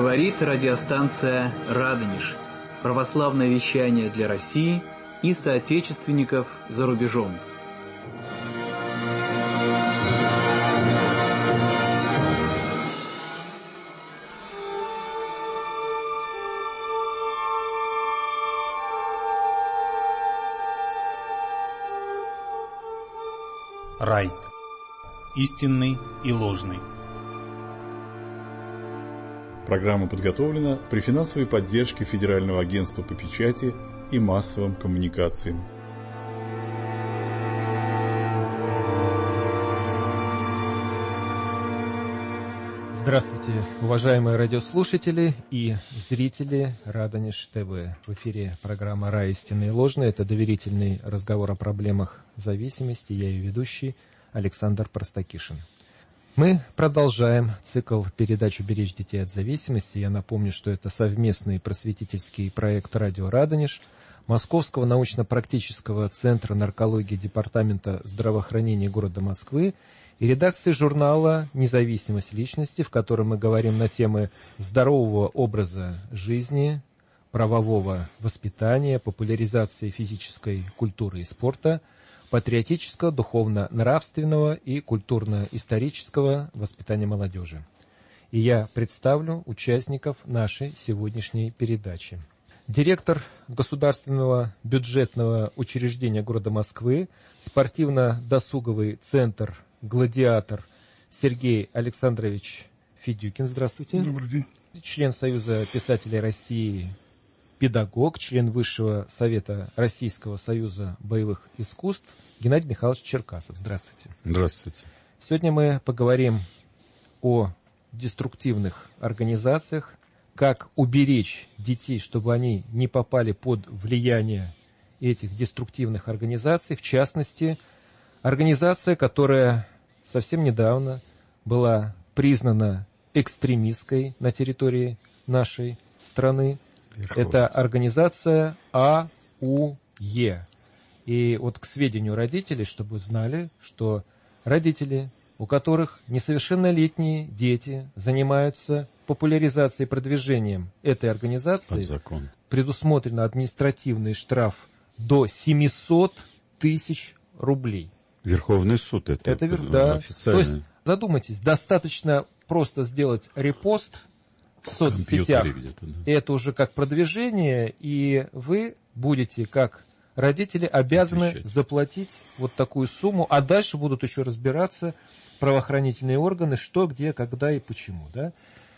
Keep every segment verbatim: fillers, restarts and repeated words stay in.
Говорит радиостанция «Радонеж». Православное вещание для России и соотечественников за рубежом. Райт. Истинный и ложный. Программа подготовлена при финансовой поддержке Федерального агентства по печати и массовым коммуникациям. Здравствуйте, уважаемые радиослушатели и зрители Радонеж ТВ. В эфире программа «Рай, истинный и ложный». Это доверительный разговор о проблемах зависимости. Я ее ведущий Александр Простакишин. Мы продолжаем цикл передач «Уберечь детей от зависимости». Я напомню, что это совместный просветительский проект «Радио Радонеж», Московского научно-практического центра наркологии Департамента здравоохранения города Москвы и редакции журнала «Независимость личности», в котором мы говорим на темы здорового образа жизни, правового воспитания, популяризации физической культуры и спорта, патриотического, духовно-нравственного и культурно-исторического воспитания молодежи. И я представлю участников нашей сегодняшней передачи. Директор Государственного бюджетного учреждения города Москвы, спортивно-досуговый центр «Гладиатор» Сергей Александрович Федюкин. Здравствуйте. Добрый день. Член Союза писателей России, педагог, член Высшего совета Российского союза боевых искусств Геннадий Михайлович Черкасов. Здравствуйте. Здравствуйте. Сегодня мы поговорим о деструктивных организациях, как уберечь детей, чтобы они не попали под влияние этих деструктивных организаций, в частности, организация, которая совсем недавно была признана экстремистской на территории нашей страны. Верховный. Это организация АУЕ. И вот к сведению родителей, чтобы вы знали, что родители, у которых несовершеннолетние дети занимаются популяризацией и продвижением этой организации, предусмотрен административный штраф до семьсот тысяч рублей. Верховный суд это, это вер... да. официально. То есть, задумайтесь, достаточно просто сделать репост в соцсетях, да. это уже как продвижение, и вы будете, как родители, обязаны Отвечать. заплатить вот такую сумму, а дальше будут еще разбираться правоохранительные органы, что, где, когда и почему. Да?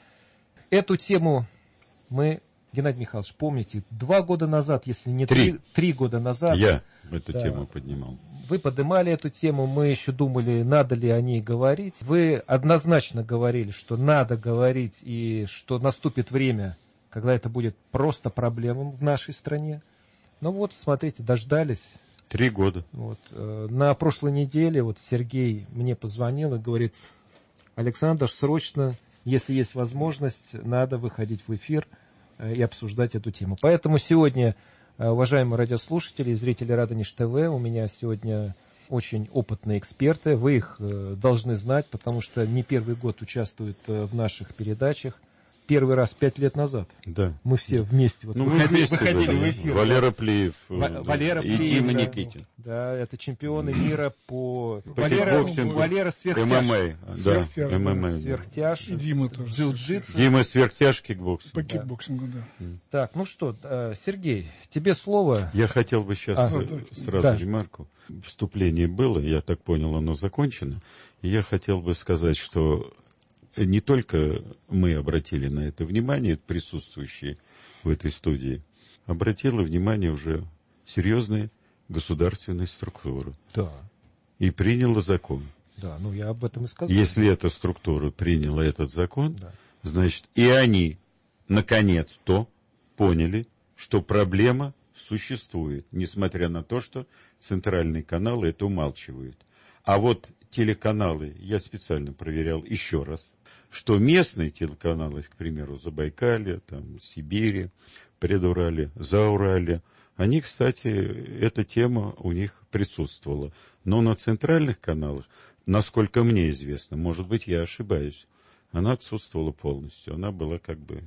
Эту тему мы, Геннадий Михайлович, помните, два года назад, если не три, три, три года назад... Я эту да, тему поднимал. Вы поднимали эту тему, мы еще думали, надо ли о ней говорить. Вы однозначно говорили, что надо говорить, и что наступит время, когда это будет просто проблемой в нашей стране. Ну вот, смотрите, дождались. Три года. Вот, э, на прошлой неделе вот Сергей мне позвонил и говорит: Александр, срочно, если есть возможность, надо выходить в эфир э, и обсуждать эту тему. Поэтому сегодня, э, уважаемые радиослушатели и зрители Радонеж ТВ, у меня сегодня очень опытные эксперты. Вы их э, должны знать, потому что не первый год участвуют э, в наших передачах. Первый раз пять лет назад. Да. Мы все вместе, вот ну, выходили, вместе, выходили да, в эфир. Валера Плиев. Ва- да, Валера и Плиев. Дима Да, Никитин. да, это чемпионы мира по... По Валера, кикбоксингу. Валера Сверхтяж. ММА. Да, Сверхтяж, ММА. Сверхтяж. И Дима тоже. Джиу-джитсу. Дима Сверхтяж, кикбоксинг. По кикбоксингу, да. Так, ну что, Сергей, тебе слово. Я хотел бы сейчас А, сразу да. ремарку. Вступление было, я так понял, оно закончено. И я хотел бы сказать, что не только мы обратили на это внимание, присутствующие в этой студии, обратила внимание уже серьезная государственная структура. Да. И приняла закон. Да, ну я об этом и сказал. Если эта структура приняла этот закон, да. значит, и они наконец-то поняли, что проблема существует, несмотря на то, что центральные каналы это умалчивают. А вот телеканалы, я специально проверял еще раз, что местные телеканалы, к примеру, Забайкалье, там, Сибири, Предурале, Заурале, они, кстати, эта тема у них присутствовала. Но на центральных каналах, насколько мне известно, может быть, я ошибаюсь, она отсутствовала полностью. Она была как бы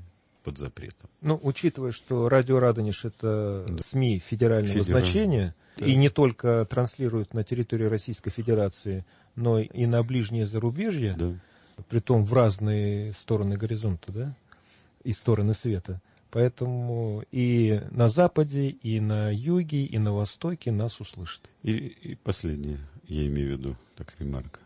под запретом. Ну, учитывая, что радио Радонеж — это да. СМИ федерального Федеральный. значения, да. и не только транслируют на территории Российской Федерации, но и на ближнее зарубежье, да. притом в разные стороны горизонта, да, и стороны света. Поэтому и на Западе, и на Юге, и на Востоке нас услышат. И, и последнее, я имею в виду, так ремарка.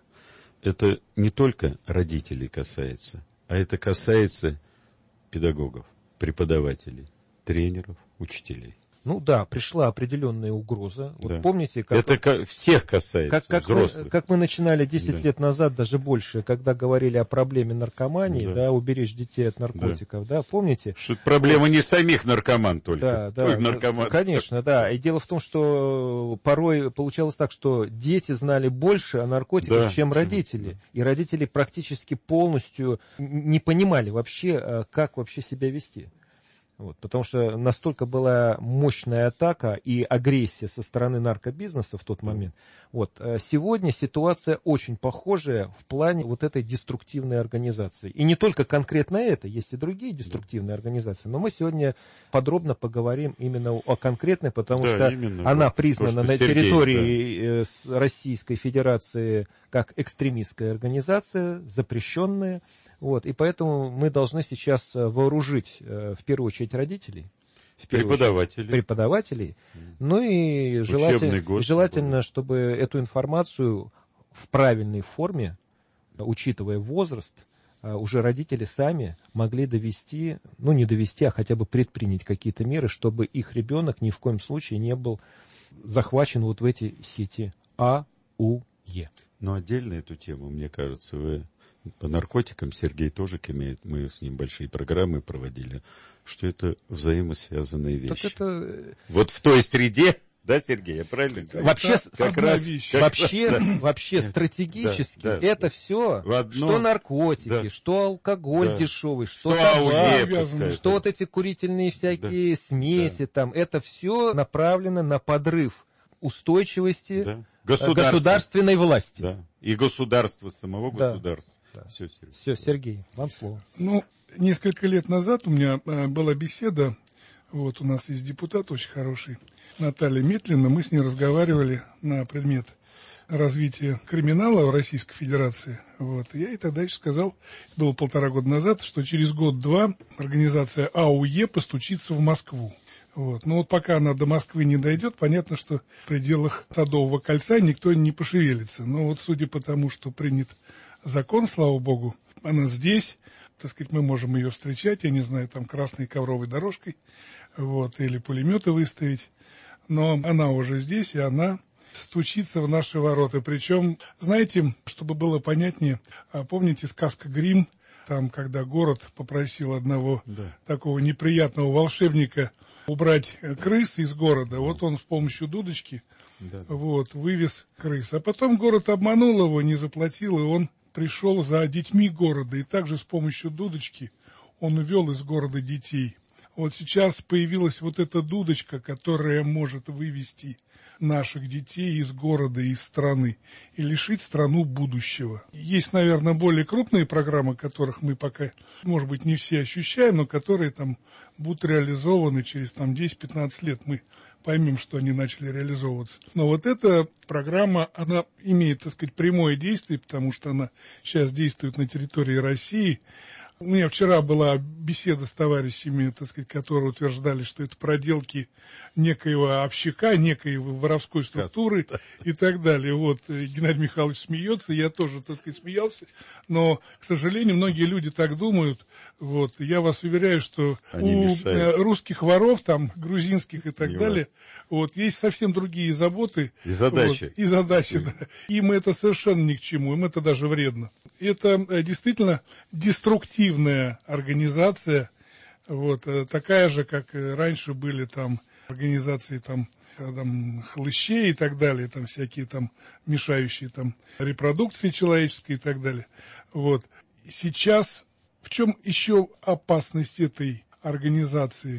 Это не только родителей касается, а это касается педагогов, преподавателей, тренеров, учителей. Ну да, пришла определенная угроза. Вот да. помните, как... Это всех касается, как, как взрослых. Мы, как мы начинали десять да. лет назад, даже больше, когда говорили о проблеме наркомании, да, да уберечь детей от наркотиков, да, да помните? Что проблема вот. не самих наркоман только. Да, да, только наркоман. Конечно, да. И дело в том, что порой получалось так, что дети знали больше о наркотиках, да, чем родители. Да. И родители практически полностью не понимали вообще, как вообще себя вести. Вот, потому что настолько была мощная атака и агрессия со стороны наркобизнеса в тот момент. Вот, сегодня ситуация очень похожая в плане вот этой деструктивной организации. И не только конкретно это, есть и другие деструктивные организации. Но мы сегодня подробно поговорим именно о конкретной, потому да, что именно, она признана то, на Сергей, территории да. Российской Федерации как экстремистская организация, запрещенная. Вот, и поэтому мы должны сейчас вооружить, в первую очередь, родителей, в преподавателей, очередь, преподавателей. Ну и желательно, год, желательно, чтобы эту информацию в правильной форме, учитывая возраст, уже родители сами могли довести, ну не довести, а хотя бы предпринять какие-то меры, чтобы их ребенок ни в коем случае не был захвачен вот в эти сети А, У, Е. Но отдельно эту тему, мне кажется, вы... По наркотикам Сергей тоже имеет, мы с ним большие программы проводили, что это взаимосвязанные вещи. Так это... Вот в той среде, да, Сергей, я правильно говорю? Вообще, как раз, как вообще, да. вообще стратегически да, да. это все, одно... что наркотики, да. что алкоголь да. дешевый, что, что табак, что вот эти курительные всякие да. смеси, да. там, это все направлено на подрыв устойчивости да. государственной власти. Да. И государства, самого да. государства. Да. Все, Сергей. Все, Сергей, вам слово. Ну, несколько лет назад у меня а, была беседа, вот у нас есть депутат очень хороший, Наталья Метлина, мы с ней разговаривали на предмет развития криминала в Российской Федерации. Вот. Я ей тогда еще сказал, было полтора года назад, что через год-два организация А У Е постучится в Москву. Вот. Но вот пока она до Москвы не дойдет, понятно, что в пределах Садового кольца никто не пошевелится. Но вот судя по тому, что принят закон, слава богу, она здесь, так сказать, мы можем ее встречать, я не знаю, там красной ковровой дорожкой, вот, или пулеметы выставить, но она уже здесь, и она стучится в наши ворота. Причем, знаете, чтобы было понятнее, помните сказка «Гримм», там, когда город попросил одного да. такого неприятного волшебника убрать крыс из города, да. вот он с помощью дудочки да. вот, вывез крыс. А потом город обманул его, не заплатил, и он пришел за детьми города, и также с помощью дудочки он увел из города детей. Вот сейчас появилась вот эта дудочка, которая может вывести наших детей из города, из страны и лишить страну будущего. Есть, наверное, более крупные программы, которых мы пока, может быть, не все ощущаем, но которые там будут реализованы через там, десять-пятнадцать лет. Мы поймем, что они начали реализовываться. Но вот эта программа, она имеет, так сказать, прямое действие, потому что она сейчас действует на территории России. У меня вчера была беседа с товарищами, так сказать, которые утверждали, что это проделки некоего общака, некой воровской структуры и так далее. Вот, Геннадий Михайлович смеется, я тоже, так сказать, смеялся, но, к сожалению, многие люди так думают. Вот, я вас уверяю, что они у мешают. Русских воров, там, грузинских и так Не далее, вот, есть совсем другие заботы. И задачи. Вот, и задачи, да. Им это совершенно ни к чему, им это даже вредно. Это действительно деструктивная организация, вот, такая же, как раньше были там организации там, там хлыщей и так далее, там всякие там мешающие там репродукции человеческой и так далее. Вот. Сейчас в чем еще опасность этой организации?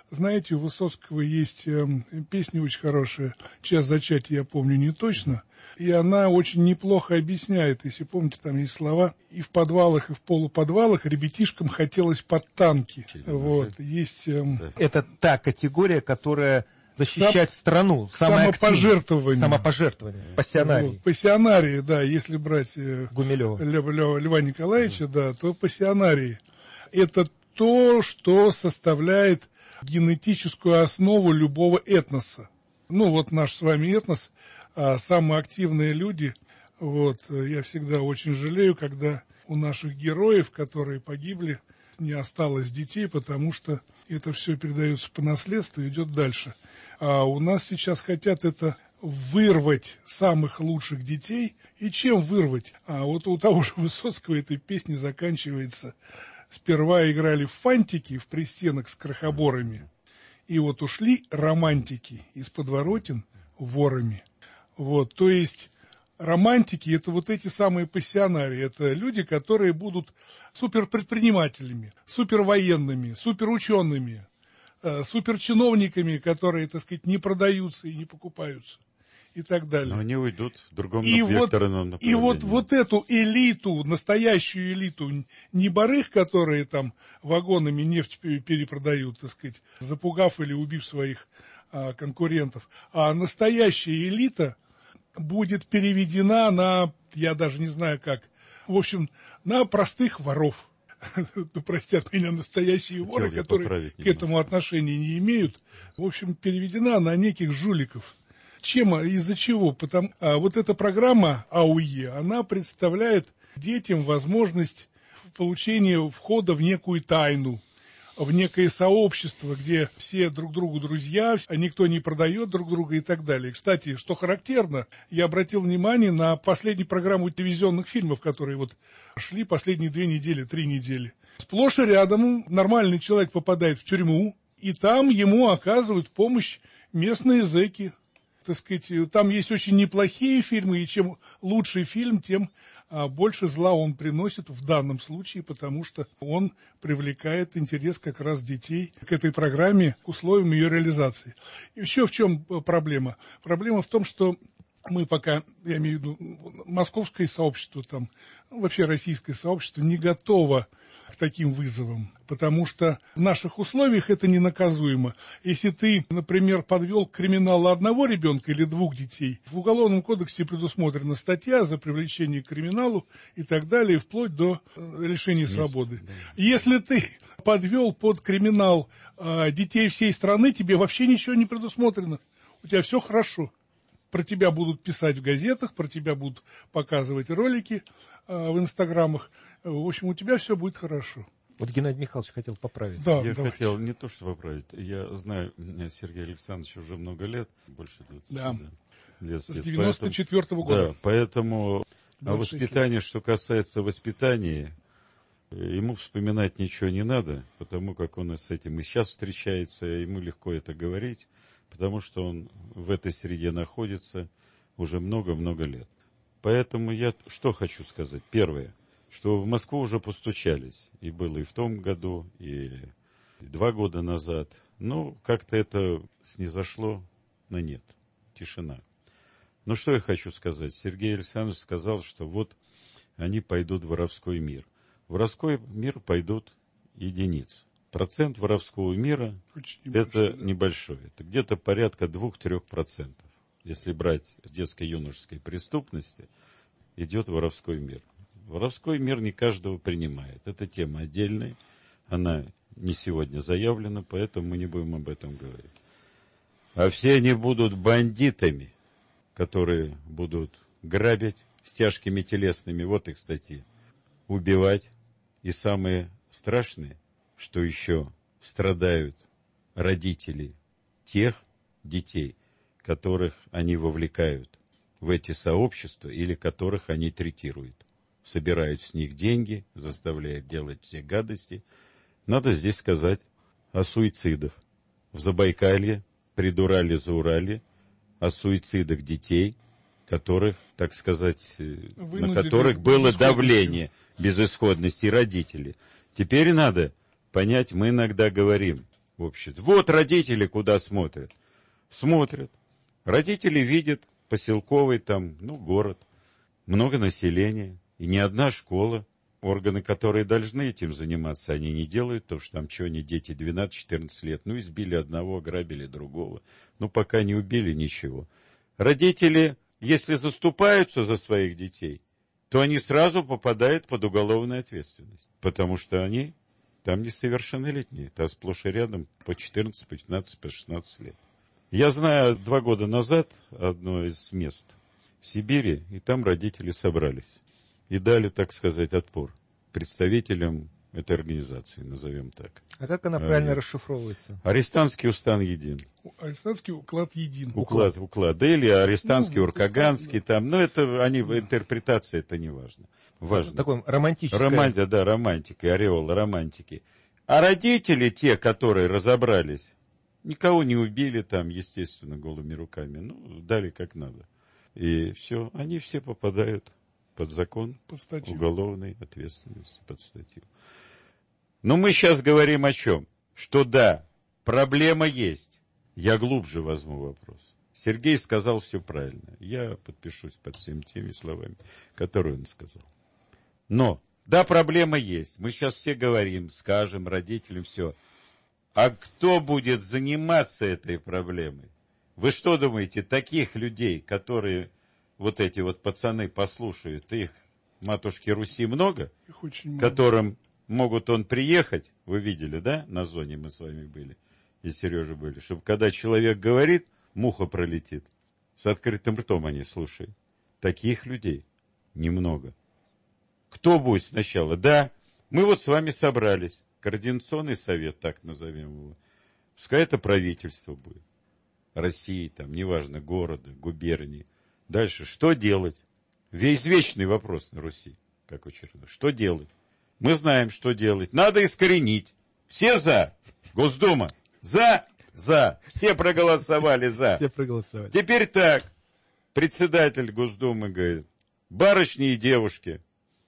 Знаете, у Высоцкого есть э, песня очень хорошая «Час зачатия я помню не точно», и она очень неплохо объясняет, если помните, там есть слова: и в подвалах, и в полуподвалах ребятишкам хотелось под танки. Вот, есть... Э, Это та категория, которая защищать Сам, страну. Самопожертвование. Самопожертвование. Пассионарий. Вот, пассионарии, да, если брать э, Гумилева. Льва, Льва, Льва Николаевича, да, то пассионарии. Это то, что составляет генетическую основу любого этноса. Ну, вот наш с вами этнос, а самые активные люди, вот, я всегда очень жалею, когда у наших героев, которые погибли, не осталось детей, потому что это все передается по наследству и идет дальше. А у нас сейчас хотят это вырвать самых лучших детей. И чем вырвать? А вот у того же Высоцкого этой песни заканчивается: сперва играли в фантики в пристенок с крохоборами, и вот ушли романтики из подворотен ворами. Вот, то есть романтики — это вот эти самые пассионарии, это люди, которые будут суперпредпринимателями, супервоенными, суперучеными, э, суперчиновниками, которые, так сказать, не продаются и не покупаются, и так далее. Но они уйдут в другом и векторном вот, и вот, вот эту элиту, настоящую элиту, не барыг, которые там вагонами нефть перепродают, так сказать, запугав или убив своих а, конкурентов, а настоящая элита будет переведена на, я даже не знаю как, в общем, на простых воров. Ну, простят меня настоящие воры, Хотел которые к этому отношения не имеют. В общем, переведена на неких жуликов. Чем, из-за чего? Потому, а вот эта программа АУЕ, она представляет детям возможность получения входа в некую тайну, в некое сообщество, где все друг другу друзья, а никто не продает друг друга и так далее. Кстати, что характерно, я обратил внимание на последнюю программу телевизионных фильмов, которые вот шли последние две недели, три недели. Сплошь и рядом нормальный человек попадает в тюрьму, и там ему оказывают помощь местные зэки. Так сказать, там есть очень неплохие фильмы, и чем лучший фильм, тем а, больше зла он приносит в данном случае, потому что он привлекает интерес как раз детей к этой программе, к условиям ее реализации. И еще в чем проблема? Проблема в том, что мы пока, я имею в виду, московское сообщество, там, вообще российское сообщество не готово к таким вызовам, потому что в наших условиях это ненаказуемо. Если ты, например, подвел к криминалу одного ребенка или двух детей, в Уголовном кодексе предусмотрена статья за привлечение к криминалу и так далее, вплоть до лишения свободы. Если ты подвел под криминал э, детей всей страны, тебе вообще ничего не предусмотрено. У тебя все хорошо. Про тебя будут писать в газетах, про тебя будут показывать ролики э, в инстаграмах. В общем, у тебя все будет хорошо. Вот Геннадий Михайлович хотел поправить. Да, я давайте. хотел не то, что поправить. Я знаю Сергея Александровича уже много лет, больше двадцати да. лет. С девяносто четвёртого года. Да, поэтому о воспитании, лет. Что касается воспитания, ему вспоминать ничего не надо, потому как он с этим и сейчас встречается, ему легко это говорить, потому что он в этой среде находится уже много-много лет. Поэтому я что хочу сказать. Первое, что в Москву уже постучались. И было и в том году, и два года назад. Но как-то это снизошло на нет. Тишина. Но что я хочу сказать. Сергей Александрович сказал, что вот они пойдут в воровской мир. В воровской мир пойдут единицы. Процент воровского мира это небольшой. Это где-то порядка двух-трех процентов. Если брать с детско-юношеской преступности, идет воровской мир. Воровской мир не каждого принимает. Это тема отдельная. Она не сегодня заявлена, поэтому мы не будем об этом говорить. А все они будут бандитами, которые будут грабить с тяжкими телесными, вот их статьи, убивать. И самое страшное, что еще страдают родители тех детей, которых они вовлекают в эти сообщества или которых они третируют. Собирают с них деньги, заставляют делать все гадости. Надо здесь сказать о суицидах. В Забайкалье, Придурале, Заурале, о суицидах детей, которых, так сказать, Вынудили на которых было давление безысходности родителей. Теперь надо понять, мы иногда говорим, в обществе. Вот родители куда смотрят. Смотрят. Родители видят поселковый там, ну, город, много населения, и ни одна школа. Органы, которые должны этим заниматься, они не делают, потому что там что они, дети двенадцать-четырнадцать лет, ну, избили одного, ограбили другого. Ну, пока не убили, ничего. Родители, если заступаются за своих детей, то они сразу попадают под уголовную ответственность, потому что они там несовершеннолетние, это сплошь и рядом по четырнадцать, по пятнадцать, по шестнадцать лет. Я знаю, два года назад одно из мест в Сибири, и там родители собрались. И дали, так сказать, отпор представителям этой организации, назовем так. А как она правильно а, расшифровывается? Арестантский устан един. Арестантский уклад един. Уклад, уклад. Да, или арестантский, ну, уркаганский, да. Там. Но это, они, интерпретация, это не важно. Важно. Такой романтический. Романтика, да, романтика, ореол романтики. А родители, те, которые разобрались, никого не убили там, естественно, голыми руками. Ну, дали как надо. И все, они все попадают под закон под уголовной ответственности, под статью. Но мы сейчас говорим о чем? Что да, проблема есть. Я глубже возьму вопрос. Сергей сказал все правильно. Я подпишусь под всеми теми словами, которые он сказал. Но, да, проблема есть. Мы сейчас все говорим, скажем родителям все. А кто будет заниматься этой проблемой? Вы что думаете, таких людей, которые... Вот эти вот пацаны послушают, их, матушки Руси, много, их очень много, которым могут он приехать, вы видели, да, на зоне мы с вами были, и Сережа были, чтобы когда человек говорит, муха пролетит, с открытым ртом они слушают. Таких людей немного. Кто будет сначала? Да, мы вот с вами собрались, координационный совет, так назовем его, пускай это правительство будет, России, там, неважно, города, губернии. Дальше, что делать? Весь вечный вопрос на Руси, как очередной. Что делать? Мы знаем, что делать. Надо искоренить. Все за. Госдума. За. За. Все проголосовали за. Все проголосовали. Теперь так. Председатель Госдумы говорит, барышни и девушки.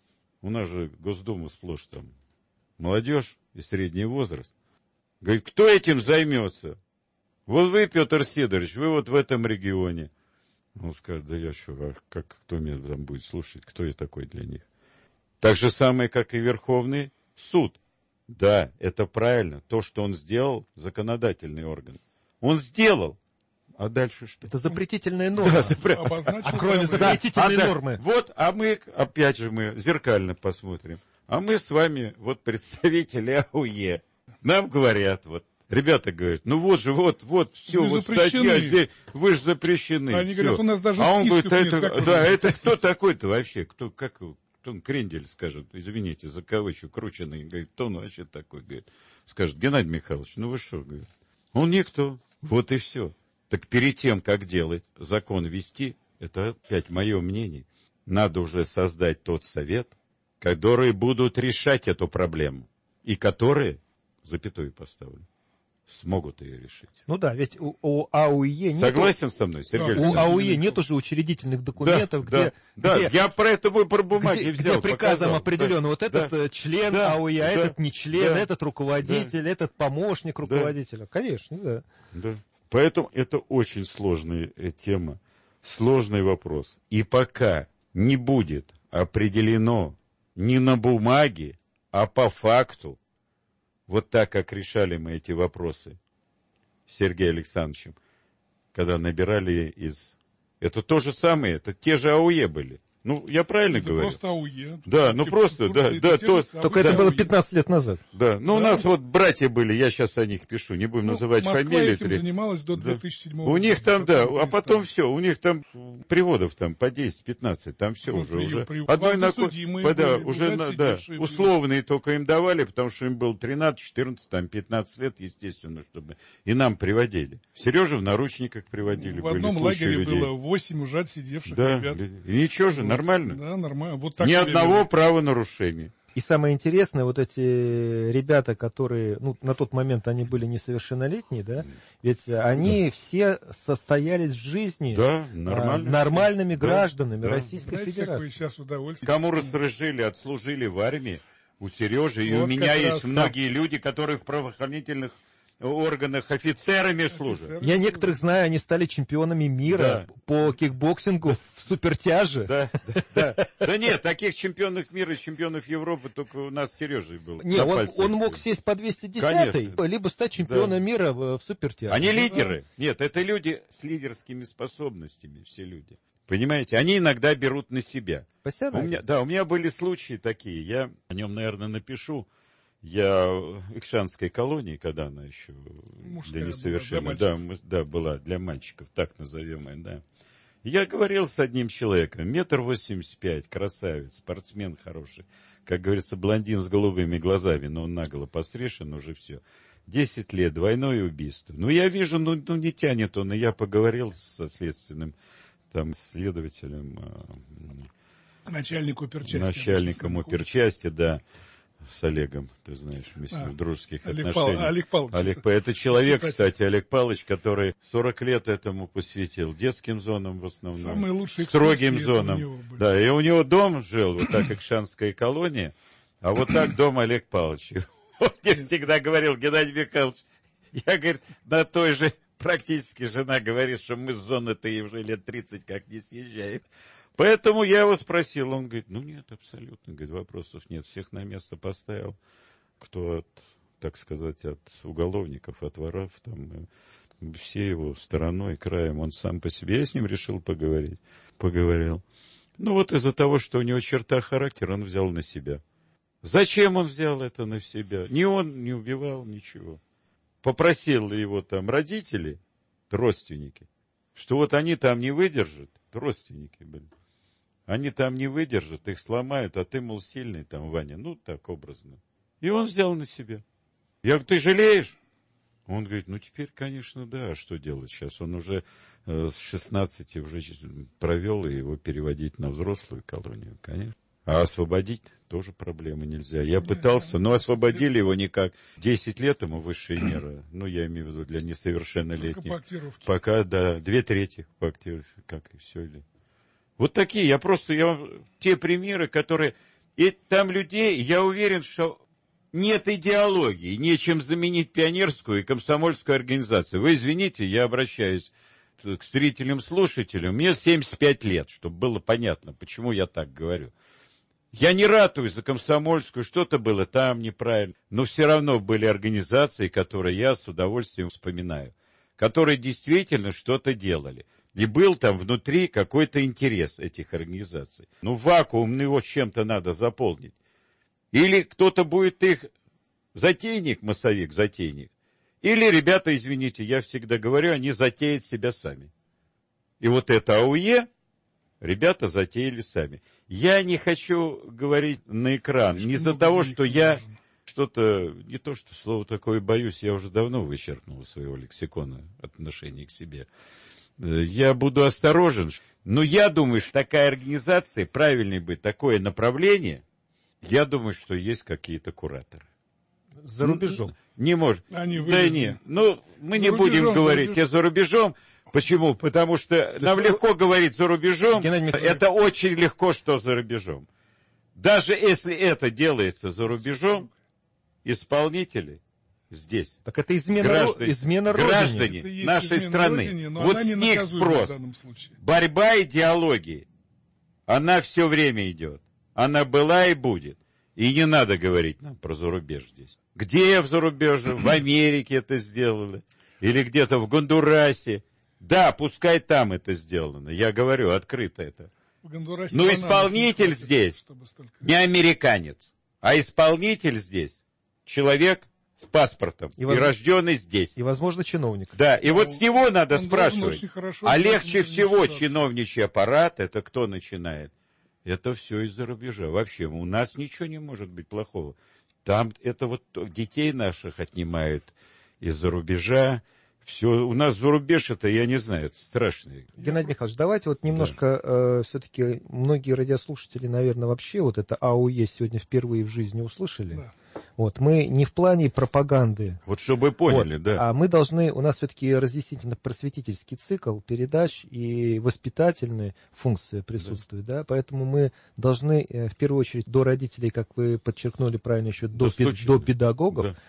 У нас же Госдума сплошь там молодежь и средний возраст. Говорит, кто этим займется? Вот вы, Петр Сидорович, вы вот в этом регионе. Он скажет, да я что, а как, кто меня там будет слушать, кто я такой для них? Так же самое, как и Верховный суд. Да, это правильно, то, что он сделал, законодательный орган. Он сделал. А дальше что? Это запретительная норма. Да, запре... А кроме запретительной да, нормы. А, да, вот, а мы, опять же, мы зеркально посмотрим. А мы с вами, вот представители АУЕ, нам говорят, вот, ребята говорят, ну вот же, вот, вот, все, вы вот статья здесь, вы же запрещены. Они все. Говорят, у нас даже а он говорит, нет, это, да, это кто такой-то вообще? Кто, как, кто Крендель скажет, извините, за кавычу, крученный, говорит, кто он вообще такой, говорит, скажет, Геннадий Михайлович, ну вы что, говорит, он никто, вот и все. Так перед тем, как делать, закон вести, это опять мое мнение, надо уже создать тот совет, которые будут решать эту проблему, и которые, запятую поставлю, смогут ее решить. Ну да, ведь у, у АУЕ нет... Согласен со мной, Сергей У АУЕ нет уже учредительных документов, да, где... Да, где, да, я про это про бумаги где, взял, где приказом показал. определено, Да, вот этот да, член да, АУЕ, а да, этот не член, да, этот руководитель, да, этот помощник руководителя. Да. Конечно, да. Да. Поэтому это очень сложная тема, сложный вопрос. И пока не будет определено не на бумаге, а по факту, вот так, как решали мы эти вопросы с Сергеем Александровичем, когда набирали из... Это то же самое, это те же АУЕ были. Ну, я правильно это говорю? Просто АУЕ. Да, ну просто, да, да. То, только да. это было пятнадцать лет назад. Да, ну да. У нас вот братья были, я сейчас о них пишу, не будем ну, называть Москва фамилии. Москва этим занималась до две тысячи седьмого года. У них там, да, а потом стали. Все, у них там приводов там по десять-пятнадцать, там все ну, уже. При, уже. При, Одной на да, были, уже, на, да, условные только им давали, потому что им было тринадцать, четырнадцать, там пятнадцать лет, естественно, чтобы и нам приводили. Сережу в наручниках приводили. В одном лагере людей. Было восемь уже отсидевших да, ребят. И ничего же, нормально. Да, нормально. Вот так Ни одного правонарушения. И самое интересное, вот эти ребята, которые, ну, на тот момент они были несовершеннолетние, да, ведь они да. все состоялись в жизни да, нормально, а, нормальными да, гражданами да. Российской Знаете, Федерации. Сейчас удовольствие. Кому разрешили, отслужили в армии, у Сережи, вот и у меня есть раз. многие люди, которые в правоохранительных органах офицерами служат. Я некоторых знаю, они стали чемпионами мира Да. по кикбоксингу в супертяже. Да, да, да. Да нет, таких чемпионов мира, чемпионов Европы только у нас с Сережей был. Не, На он, пальцах. он мог сесть по двести десятой, Конечно. либо стать чемпионом Да. мира в, в супертяже. Они Ну, лидеры. Нет, это люди с лидерскими способностями, все люди. Понимаете, они иногда берут на себя. Посядай. У меня, да, у меня были случаи такие, я о нем, наверное, напишу. Я в Икшанской колонии, когда она еще Мужская для была, несовершеннолетних, для да, мы- да, была для мальчиков, так назовем ее, да. Я говорил с одним человеком, метр восемьдесят пять, красавец, спортсмен хороший, как говорится, блондин с голубыми глазами, но он наголо пострижен, уже все. Десять лет, двойное убийство. Ну, я вижу, ну, ну не тянет он, и я поговорил со следственным там следователем, Начальнику оперчасти. начальником оперчасти, да, с Олегом, ты знаешь, мы с ним А, в дружеских Олег отношениях. Павлович, Олег Павлович. Олег, это человек, Кстати. кстати, Олег Павлович, который сорок лет этому посвятил, детским зонам в основном, Самые лучшие строгим экскурсии это у зонам. него были. Да, и у него дом жил, вот так, Икшанская колония, а вот так дом Олег Павлович. Он мне всегда говорил, Геннадий Михайлович, я, говорит, на той же, практически жена говорит, что мы с зоны-то и уже лет тридцать как не съезжаем. Поэтому я его спросил, он говорит, ну нет, абсолютно, говорит, вопросов нет, всех на место поставил, кто от, так сказать, от уголовников, от воров, там, э, все его стороной, краем, он сам по себе, я с ним решил поговорить, поговорил. Ну вот из-за того, что у него черта характера, он взял на себя. Зачем он взял это на себя? Ни он не убивал, ничего. Попросил его там родители, родственники, что вот они там не выдержат, родственники были, они там не выдержат, их сломают, а ты, мол, сильный там, Ваня, ну так образно. И он взял на себя. Я говорю, ты жалеешь? Он говорит, ну теперь, конечно, да, а что делать сейчас? Он уже э, с шестнадцати уже провел, и его переводить на взрослую колонию, конечно. А освободить тоже проблемы нельзя. Я пытался, но освободили его никак. Десять лет ему высшая мера, ну, я имею в виду для несовершеннолетних. По актировке. Пока, да, две трети по активности, как и все. Или... Вот такие, я просто, я вам, те примеры, которые... И там людей, я уверен, что нет идеологии, нечем заменить пионерскую и комсомольскую организацию. Вы извините, я обращаюсь к зрителям, слушателям. Мне семьдесят пять лет, чтобы было понятно, почему я так говорю. Я не ратую за комсомольскую, что-то было там неправильно, но все равно были организации, которые я с удовольствием вспоминаю, которые действительно что-то делали. И был там внутри какой-то интерес этих организаций. Ну, вакуум его чем-то надо заполнить. Или кто-то будет их затейник, массовик, затейник. Или, ребята, извините, я всегда говорю, они затеют себя сами. И вот это АУЕ ребята затеяли сами. Я не хочу говорить на экран, не из-за того, что я что-то, не то что слово такое боюсь, я уже давно вычеркнул из своего лексикона отношение к себе. Я буду осторожен, но я думаю, что такая организация, правильное бы такое направление, я думаю, что есть какие-то кураторы. За рубежом. Не может. Они да вывезли. нет. Ну, мы За не рубежом, будем за говорить рубежом. о за рубежом. Почему? Потому что нам есть, легко говорить за рубежом. Геннадий Михайлович. Это очень легко, что за рубежом. Даже если это делается за рубежом, исполнители здесь. Так это измена, Граждане, ро- измена родине. граждане Это есть нашей измена страны. родине, но Вот она с не них наказуема спрос. в данном случае. Борьба идеологии, она все время идет. Она была и будет. И не надо говорить нам про зарубеж здесь. Где в зарубеже? В Америке это сделали. Или где-то в Гондурасе. Да, пускай там это сделано. Я говорю, открыто это. В Гондурасе Но бананов исполнитель не хватит, здесь чтобы столько- не американец, а исполнитель здесь человек с паспортом И и, воз- рожденный здесь. И, возможно, чиновник. Да, и вот с него надо он должен спрашивать. очень хорошо А знать легче внутреннюю всего ситуацию. чиновничий аппарат, это кто начинает? Это все из-за рубежа. Вообще, у нас ничего не может быть плохого. Там это вот то- детей наших отнимают из-за рубежа. Все, у нас за рубеж это, я не знаю, это страшно. Геннадий Михайлович, давайте вот немножко, э, все-таки многие радиослушатели, наверное, вообще вот это АУЕ сегодня впервые в жизни услышали. Да. Вот, мы не в плане пропаганды, Вот чтобы вы поняли, вот, да. а мы должны, у нас все-таки разъяснительно-просветительский цикл передач и воспитательные функции присутствуют, да. Поэтому мы должны э, в первую очередь до родителей, как вы подчеркнули правильно еще, до, пе- Достучаться. до педагогов, Да.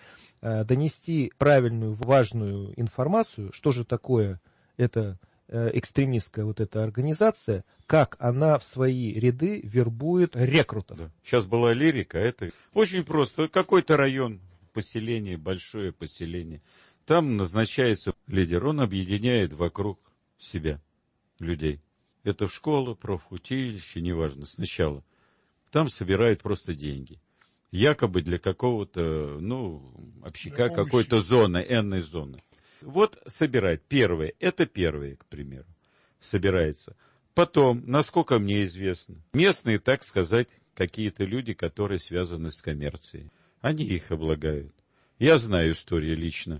донести правильную, важную информацию, что же такое эта экстремистская вот эта организация, как она в свои ряды вербует рекрутов. Да. Сейчас была лирика, это очень просто. Какой-то район, поселение, большое поселение. Там назначается лидер, он объединяет вокруг себя людей. Это в школу, профучилище, неважно, сначала. Там собирают просто деньги. Якобы для какого-то, ну, общака, какой-то зоны, энной зоны. Вот собирает. Первое, это первое, к примеру, собирается. Потом, насколько мне известно, местные, так сказать, какие-то люди, которые связаны с коммерцией. Они их облагают. Я знаю историю лично.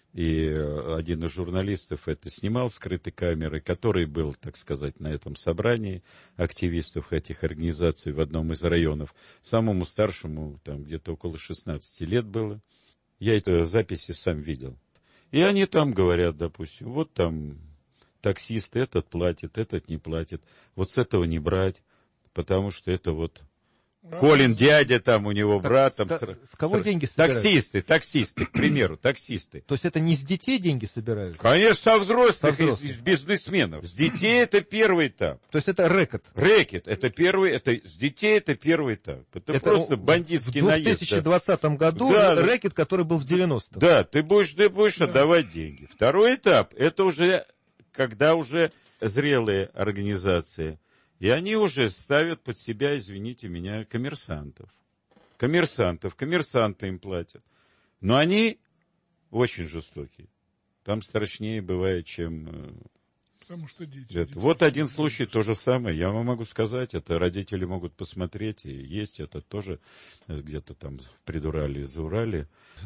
И один из журналистов это снимал скрытой камерой, который был, так сказать, на этом собрании активистов этих организаций в одном из районов. Самому старшему там где-то около шестнадцати лет было. Я это записи сам видел. И они там говорят, допустим, вот там таксист этот платит, этот не платит. Вот с этого не брать, потому что это вот... Колин дядя, там у него брат. Там, с, с кого с, деньги собирают? Таксисты, таксисты, к примеру, таксисты. То есть это не с детей деньги собирают? Конечно, со взрослых, со взрослых. Из, из бизнесменов. С детей это первый этап. То есть это рэкет? Рэкет, это первый, это с детей это первый этап. Это, это просто бандитский наезд. В две тысячи двадцатом наезд, году да, рэкет, который был в девяностом. Да, ты будешь, ты будешь да. отдавать деньги. Второй этап, это уже, когда уже зрелые организации. И они уже ставят под себя, извините меня, коммерсантов. Коммерсантов, коммерсанты им платят. Но они очень жестокие. Там страшнее бывает, чем... Потому что дети. Это. дети Вот один случай, то же самое. Я вам могу сказать, это родители могут посмотреть. И есть это тоже где-то там придурали, заурали.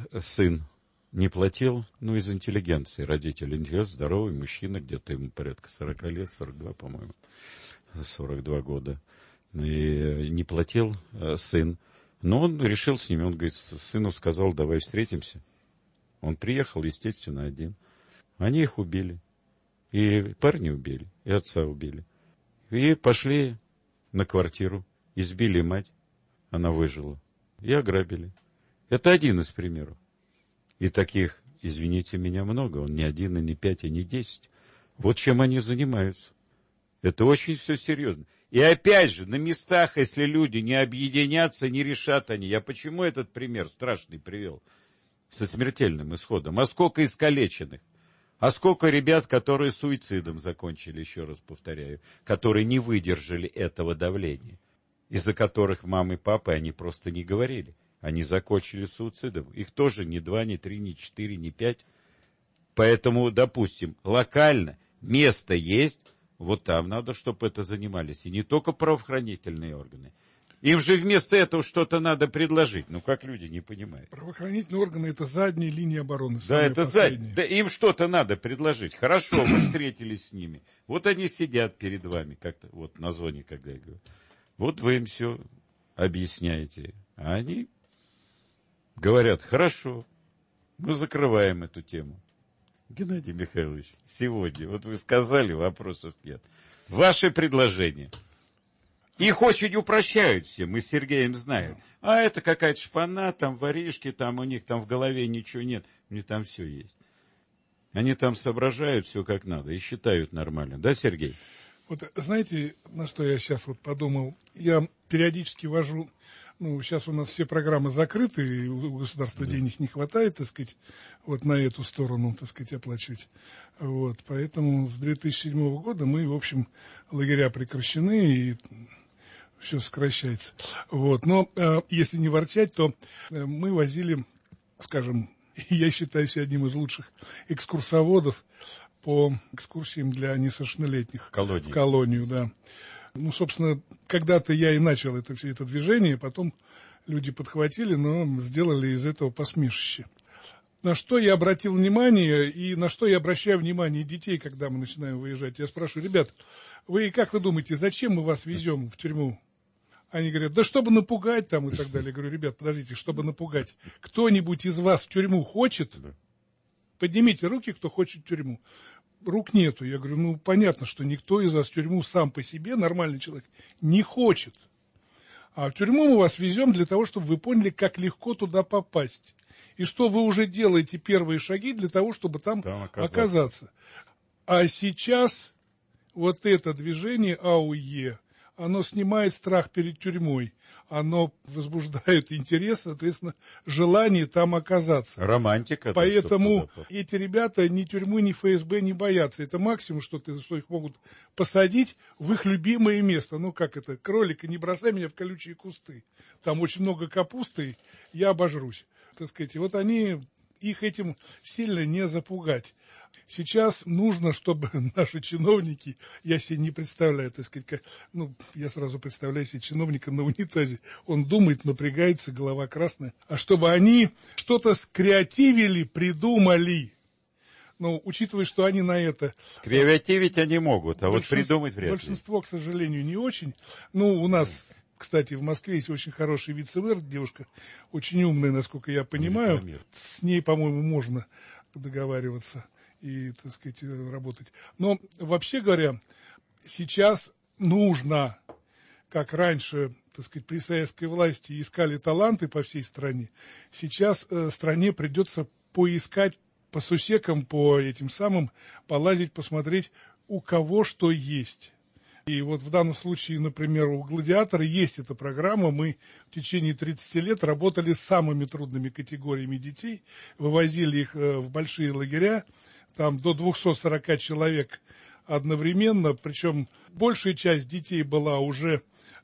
Сын не платил, ну, из интеллигенции. Родители интеллигент, здоровый мужчина, где-то ему порядка сорока лет, сорок два, по-моему. сорок два года, и не платил э, сын. Но он решил с ними, он говорит, сыну сказал, давай встретимся. Он приехал, естественно, один. Они их убили. И парня убили, и отца убили. И пошли на квартиру, избили мать, она выжила. И ограбили. Это один из примеров. И таких, извините меня, много. Он не один, и не пять, и не десять. Вот чем они занимаются. Это очень все серьезно. И опять же, на местах, если люди не объединятся, не решат они. Я почему этот пример страшный привел? Со смертельным исходом. А сколько искалеченных? А сколько ребят, которые суицидом закончили, еще раз повторяю, которые не выдержали этого давления, из-за которых мамы и папы они просто не говорили. Они закончили суицидом. Их тоже не два, не три, не четыре, не пять. Поэтому, допустим, локально место есть. Вот там надо, чтобы это занимались. И не только правоохранительные органы. Им же вместо этого что-то надо предложить. Ну, как люди не понимают. Правоохранительные органы – это задняя линия обороны. Да, это задняя. Да, им что-то надо предложить. Хорошо, вы встретились с ними. Вот они сидят перед вами, как-то вот на зоне, когда я говорю. Вот вы им все объясняете. А они говорят, хорошо, мы закрываем эту тему. Геннадий Михайлович, сегодня, вот вы сказали, вопросов нет. Ваши предложения. Их очень упрощают все, мы с Сергеем знаем. А это какая-то шпана, там воришки, там у них там в голове ничего нет. У них там все есть. Они там соображают все как надо и считают нормально. Да, Сергей? Вот знаете, на что я сейчас вот подумал? Я периодически вожу... Ну, сейчас у нас все программы закрыты, и у государства да. денег не хватает, так сказать, вот на эту сторону, так сказать, оплачивать. Вот, поэтому с две тысячи седьмого года мы, в общем, лагеря прекращены, и все сокращается. Вот, но э, если не ворчать, то э, мы возили, скажем, я считаю себя одним из лучших экскурсоводов по экскурсиям для несовершеннолетних. Колонии. В колонию, да. Ну, собственно, когда-то я и начал это, все это движение, потом люди подхватили, но сделали из этого посмешище. На что я обратил внимание, и на что я обращаю внимание детей, когда мы начинаем выезжать. Я спрашиваю, ребят, вы как вы думаете, зачем мы вас везем в тюрьму? Они говорят, да чтобы напугать там и так далее. Я говорю, ребят, подождите, чтобы напугать. Кто-нибудь из вас в тюрьму хочет? Поднимите руки, кто хочет в тюрьму. Рук нету. Я говорю, ну, понятно, что никто из вас в тюрьму сам по себе, нормальный человек, не хочет. А в тюрьму мы вас везем для того, чтобы вы поняли, как легко туда попасть. и что вы уже делаете первые шаги для того, чтобы там, там оказаться. оказаться. А сейчас вот это движение АУЕ, оно снимает страх перед тюрьмой, оно возбуждает интерес, соответственно, желание там оказаться. Романтика. Поэтому эти ребята ни тюрьмы, ни ФСБ не боятся. Это максимум, что, ты, что их могут посадить в их любимое место. Ну, как это, кролика, не бросай меня в колючие кусты. Там очень много капусты, я обожрусь. Так сказать, и вот они, их этим сильно не запугать. Сейчас нужно, чтобы наши чиновники, я себе не представляю, так сказать, как, ну, я сразу представляю себе чиновника на унитазе, он думает, напрягается, голова красная, а чтобы они что-то скреативили, придумали. Ну, учитывая, что они на это... Скреативить они могут, а вот придумать вряд ли. Большинство, к сожалению, не очень. Ну, у нас... Кстати, в Москве есть очень хороший вице-мэр, девушка очень умная, насколько я понимаю. С ней, по-моему, можно договариваться и, так сказать, работать. Но, вообще говоря, сейчас нужно, как раньше, так сказать, при советской власти искали таланты по всей стране, сейчас э, стране придется поискать по сусекам, по этим самым, полазить, посмотреть, у кого что есть. И вот в данном случае, например, у «Гладиатора» есть эта программа. Мы в течение тридцати лет работали с самыми трудными категориями детей, вывозили их в большие лагеря, там до двухсот сорока человек одновременно, причем большая часть детей была уже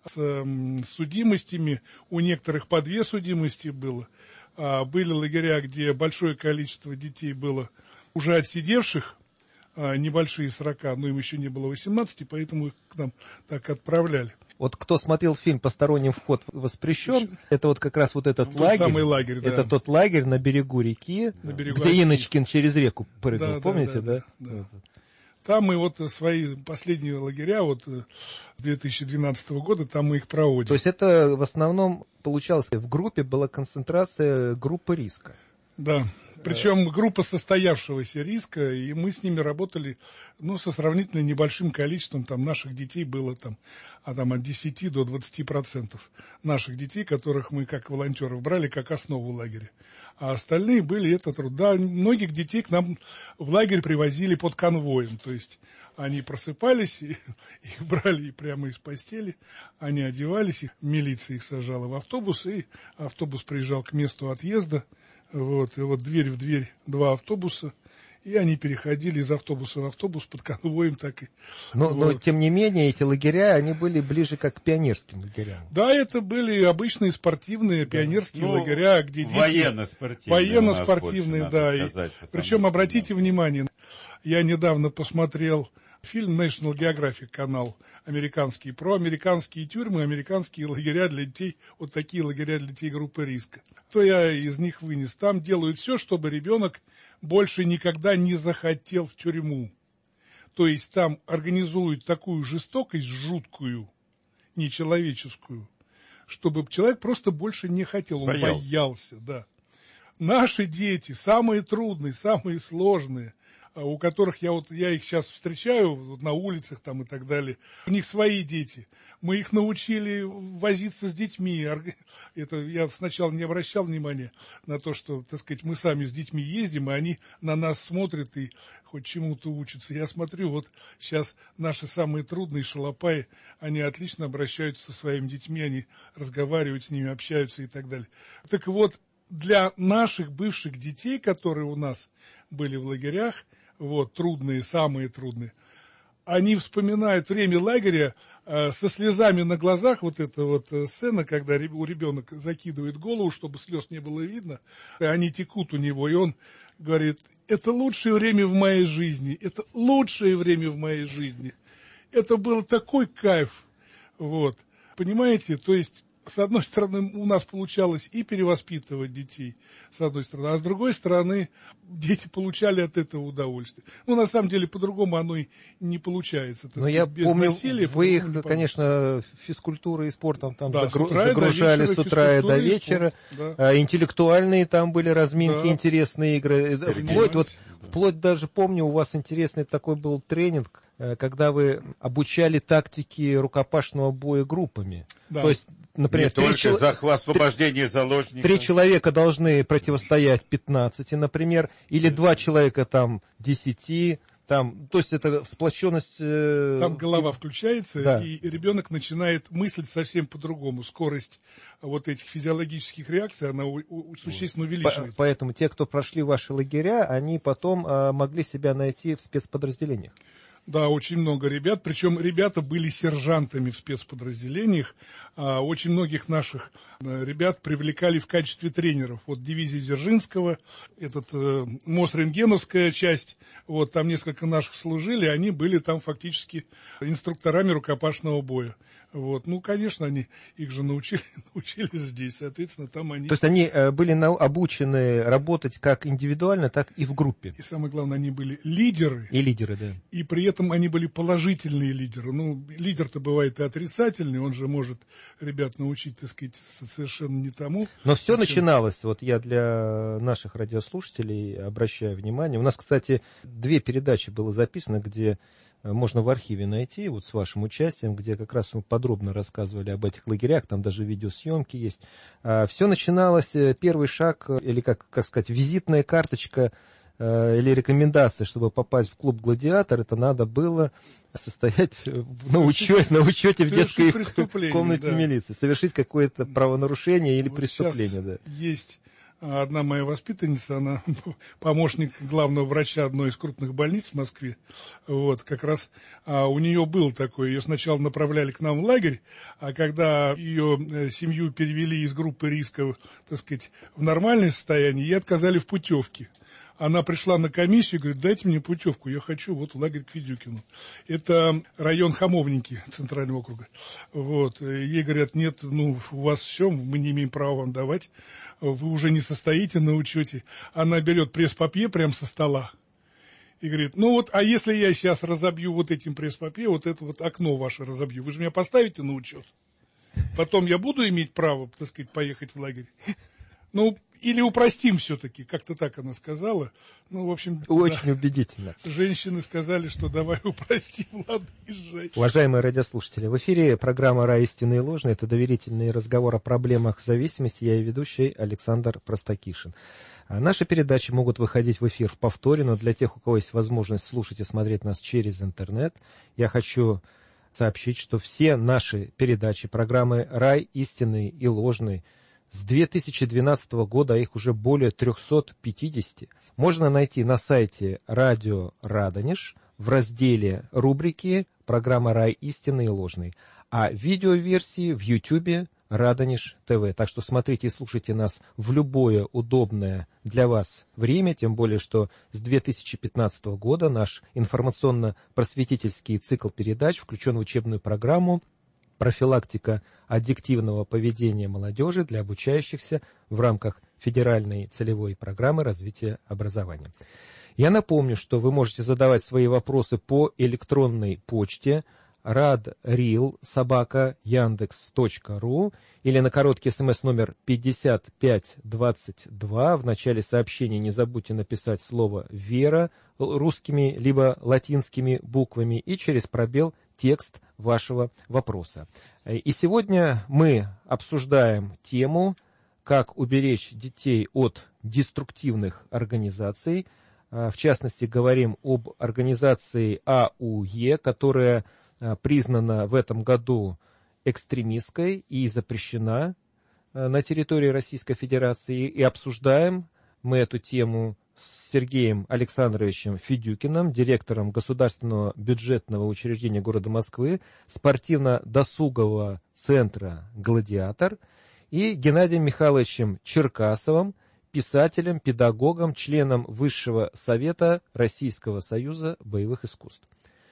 с судимостями, у некоторых по две судимости было. А были лагеря, где большое количество детей было уже отсидевших, небольшие сорока, но им еще не было восемнадцати, поэтому их к нам так отправляли. Вот кто смотрел фильм «Посторонним вход воспрещен», это вот как раз вот этот тот лагерь. Самый лагерь, да. Это тот лагерь на берегу реки, на берегу где реки. Иночкин через реку прыгал, да, помните, да? да, да, да? да. Там мы вот свои последние лагеря, вот две тысячи двенадцатого года, там мы их проводим. То есть это в основном получалось, в группе была концентрация группы риска. Да, причем группа состоявшегося риска, и мы с ними работали, ну, со сравнительно небольшим количеством, там, наших детей было там, а там от десяти до двадцати процентов наших детей, которых мы как волонтеров брали как основу лагеря. А остальные были это труд. Да, многих детей к нам в лагерь привозили под конвоем, то есть они просыпались, и их брали прямо из постели, они одевались, и милиция их сажала в автобус, и автобус приезжал к месту отъезда. Вот, и вот дверь в дверь два автобуса, и они переходили из автобуса в автобус под конвоем, так и... Но, вот. но, тем не менее, эти лагеря, они были ближе как к пионерским лагерям. Да, это были обычные спортивные пионерские ну, лагеря, где дети... Военно-спортивные. Военно-спортивные, да. И, причем, обратите внимание, я недавно посмотрел фильм National Geographic канал американский, про американские тюрьмы, американские лагеря для детей, вот такие лагеря для детей группы риска. То я из них вынес. Там делают все, чтобы ребенок больше никогда не захотел в тюрьму. То есть там организуют такую жестокость жуткую, нечеловеческую, чтобы человек просто больше не хотел, он боялся, боялся да. Наши дети, самые трудные, самые сложные, у которых я вот я их сейчас встречаю вот на улицах там и так далее. У них свои дети. Мы их научили возиться с детьми. Это я сначала не обращал внимания на то, что, так сказать, мы сами с детьми ездим, и они на нас смотрят и хоть чему-то учатся. Я смотрю, вот сейчас наши самые трудные шалопаи, они отлично обращаются со своими детьми, они разговаривают с ними, общаются и так далее. Так вот, для наших бывших детей, которые у нас были в лагерях, вот, трудные, самые трудные, они вспоминают время лагеря э, со слезами на глазах, вот эта вот э, сцена, когда у ребенок закидывает голову, чтобы слез не было видно, и они текут у него, и он говорит, это лучшее время в моей жизни, это лучшее время в моей жизни, это был такой кайф, вот, понимаете, то есть... С одной стороны, у нас получалось и перевоспитывать детей, с одной стороны, а с другой стороны, дети получали от этого удовольствие. Ну, на самом деле, по-другому оно и не получается. Но я помню, вы их, конечно, физкультурой и спортом там да, загру- загружали с утра и до вечера. Да. А, интеллектуальные там были разминки, да. Интересные игры. Вплоть, вот, вплоть даже помню, у вас интересный такой был тренинг, когда вы обучали тактике рукопашного боя группами. Да. То есть, например, не только чел... захват, освобождение заложников. Три человека должны противостоять пятнадцати, например, или два человека там десяти. Там, то есть это сплоченность... Э... Там голова включается, да. и ребенок начинает мыслить совсем по-другому. Скорость вот этих физиологических реакций, она у, у, существенно увеличивается. По- поэтому те, кто прошли ваши лагеря, они потом э, могли себя найти в спецподразделениях. Да, очень много ребят, причем ребята были сержантами в спецподразделениях. А очень многих наших ребят привлекали в качестве тренеров. Вот дивизия Дзержинского, этот э, Мосрентгеновская часть, вот там несколько наших служили, они были там фактически инструкторами рукопашного боя. Вот. Ну, конечно, они их же научили, научили здесь, соответственно, там они... То есть они э, были на, обучены работать как индивидуально, так и в группе. И самое главное, они были лидеры. И лидеры, да. И при этом они были положительные лидеры. Ну, лидер-то бывает и отрицательный, он же может ребят научить, так сказать, совершенно не тому. Но все чем... начиналось, вот я для наших радиослушателей обращаю внимание. У нас, кстати, две передачи было записано, где... Можно в архиве найти, вот с вашим участием, где как раз мы подробно рассказывали об этих лагерях, там даже видеосъемки есть. Все начиналось, первый шаг, или, как, как сказать, визитная карточка или рекомендация, чтобы попасть в клуб «Гладиатор», это надо было состоять на учете, на учете в детской комнате да. милиции, совершить какое-то правонарушение или вот преступление. Да. Есть... Одна моя воспитанница, она помощник главного врача одной из крупных больниц в Москве. Вот, как раз а у нее был такой, ее сначала направляли к нам в лагерь, а когда ее семью перевели из группы риска, так сказать, в нормальное состояние, ей отказали в путевке. Она пришла на комиссию и говорит, дайте мне путевку, я хочу вот в лагерь к Федюкину. Это район Хамовники Центрального округа. Вот. Ей говорят, нет, ну, у вас все, мы не имеем права вам давать, вы уже не состоите на учете. Она берет пресс-папье прямо со стола и говорит, ну вот, а если я сейчас разобью вот этим пресс-папье, вот это вот окно ваше разобью, вы же меня поставите на учет? Потом я буду иметь право, так сказать, поехать в лагерь? Ну, или упростим все-таки, как-то так она сказала. Ну, в общем, очень да, убедительно. Женщины сказали, что давай упростим, ладно, езжай. Уважаемые радиослушатели, в эфире программа «Рай, истинный и ложный». Это доверительный разговор о проблемах зависимости. Я и ведущий Александр Простакишин. Наши передачи могут выходить в эфир в повторе, но для тех, у кого есть возможность слушать и смотреть нас через интернет, я хочу сообщить, что все наши передачи, программы «Рай, истинный и ложный», с две тысячи двенадцатого года, а их уже более триста пятьдесят, можно найти на сайте Радио Радонеж в разделе рубрики «Программа «Рай, истинный и ложный», а видеоверсии в Ютубе Радонеж ТВ. Так что смотрите и слушайте нас в любое удобное для вас время, тем более, что с две тысячи пятнадцатого года наш информационно-просветительский цикл передач включен в учебную программу «Профилактика аддиктивного поведения молодежи для обучающихся в рамках федеральной целевой программы развития образования». Я напомню, что вы можете задавать свои вопросы по электронной почте радрил собака яндекс точка ру или на короткий смс номер пятьдесят пять двадцать два. В начале сообщения не забудьте написать слово «Вера» русскими либо латинскими буквами и через пробел текст вашего вопроса. И сегодня мы обсуждаем тему «Как уберечь детей от деструктивных организаций». В частности, говорим об организации АУЕ, которая признана в этом году экстремистской и запрещена на территории Российской Федерации. И обсуждаем мы эту тему с Сергеем Александровичем Федюкиным, директором Государственного бюджетного учреждения города Москвы, спортивно-досугового центра «Гладиатор», и Геннадием Михайловичем Черкасовым, писателем, педагогом, членом Высшего совета Российского союза боевых искусств.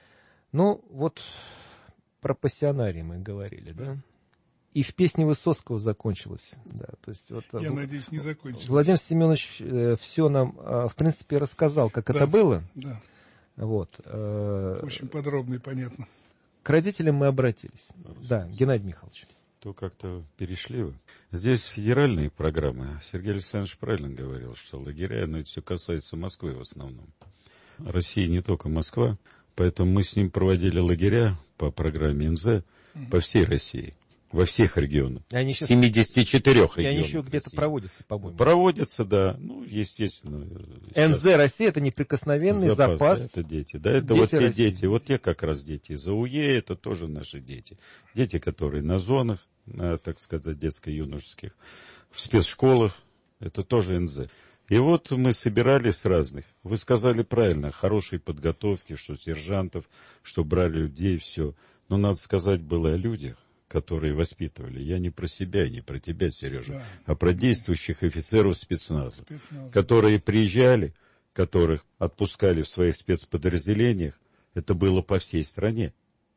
Ну, вот про пассионарий мы говорили, да? И в песне Высоцкого закончилось. Да, то есть, вот, я в... надеюсь, не закончилось. Владимир Семенович э, все нам, э, в принципе, рассказал, как да, это было. Да. Вот, э, очень подробно и понятно. К родителям мы обратились. Да, Геннадий Михайлович. То как-то перешли вы. Здесь федеральные программы. Сергей Александрович правильно говорил, что лагеря, но это все касается Москвы в основном. Россия не только Москва. Поэтому мы с ним проводили лагеря по программе эн зэ угу. по всей России. Во всех регионах. В семидесяти четырёх регионах. И они еще где-то проводятся, по-моему. Проводятся, да. Ну, естественно. эн зэ Россия — это неприкосновенный запас. запас. Да, это дети. Да, это дети вот те России. Дети. Вот те как раз дети. Из АУЕ это тоже наши дети. Дети, которые на зонах, на, так сказать, детско-юношеских, в спецшколах. Это тоже эн зэ. И вот мы собирали с разных. Вы сказали правильно, хорошей подготовки, что сержантов, что брали людей, все. Но надо сказать было о людях, которые воспитывали. Я не про себя и не про тебя, Сережа, да. а про действующих офицеров спецназа, Спецназ. которые приезжали, которых отпускали в своих спецподразделениях. Это было по всей стране.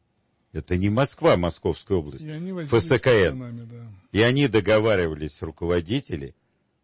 Это не Москва, Московская область, эф эс ка эн. Нами, да. И они договаривались, руководители,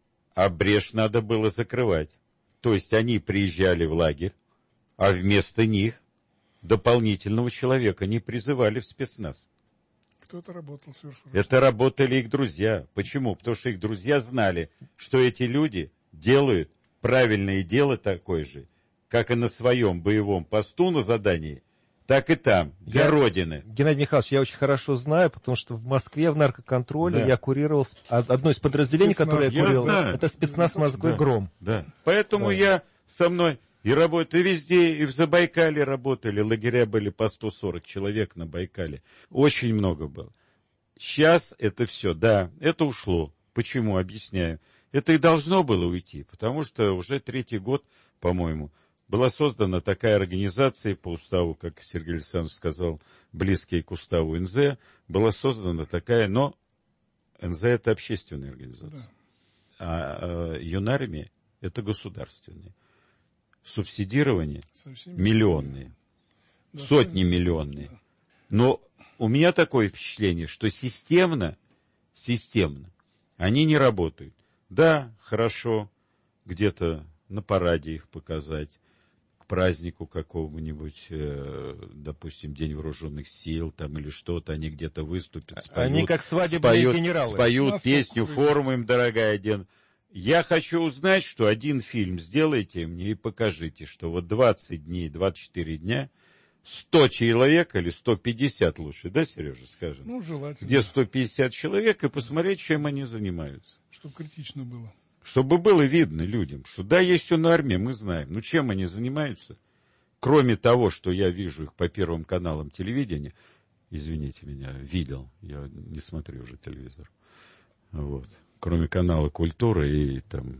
а брешь надо было закрывать. То есть они приезжали в лагерь, а вместо них дополнительного человека не призывали в спецназ. Кто-то работал совершенно. Это работали их друзья. Почему? Потому что их друзья знали, что эти люди делают правильное дело такое же, как и на своем боевом посту на задании, так и там, для я, Родины. Геннадий Михайлович, я очень хорошо знаю, потому что в Москве в наркоконтроле да. я курировал одно из подразделений, спецназ. которое я курировал. Я это спецназ «Морской да. гром». Да. Поэтому да. я со мной... И работаю везде, и в Забайкале работали, лагеря были по сто сорок человек на Байкале. Очень много было. Сейчас это все, да, это ушло. Почему? Объясняю. Это и должно было уйти, потому что уже третий год, по-моему, была создана такая организация по уставу, как Сергей Александрович сказал, близкие к уставу эн зэ, была создана такая, но эн зэ это общественная организация, да. а, а юнармия это государственная. Субсидирование миллионные, да, сотни миллионные. Да. Но у меня такое впечатление, что системно, системно они не работают. Да, хорошо, где-то на параде их показать, к празднику какому-нибудь, э, допустим, День вооруженных сил там или что-то, они где-то выступят, споют. Они как свадебные споют, генералы. Споют песню, форму им дорогая оден. Я хочу узнать, что один фильм сделайте мне и покажите, что вот двадцать дней, двадцать четыре дня, сто человек или сто пятьдесят лучше, да, Сережа, скажем? Ну, желательно. Где сто пятьдесят человек, и посмотреть, чем они занимаются. Чтобы критично было. Чтобы было видно людям, что да, есть армия, мы знаем, но чем они занимаются? Кроме того, что я вижу их по первым каналам телевидения, извините меня, видел, я не смотрю уже телевизор, вот. Кроме канала «Культура» и там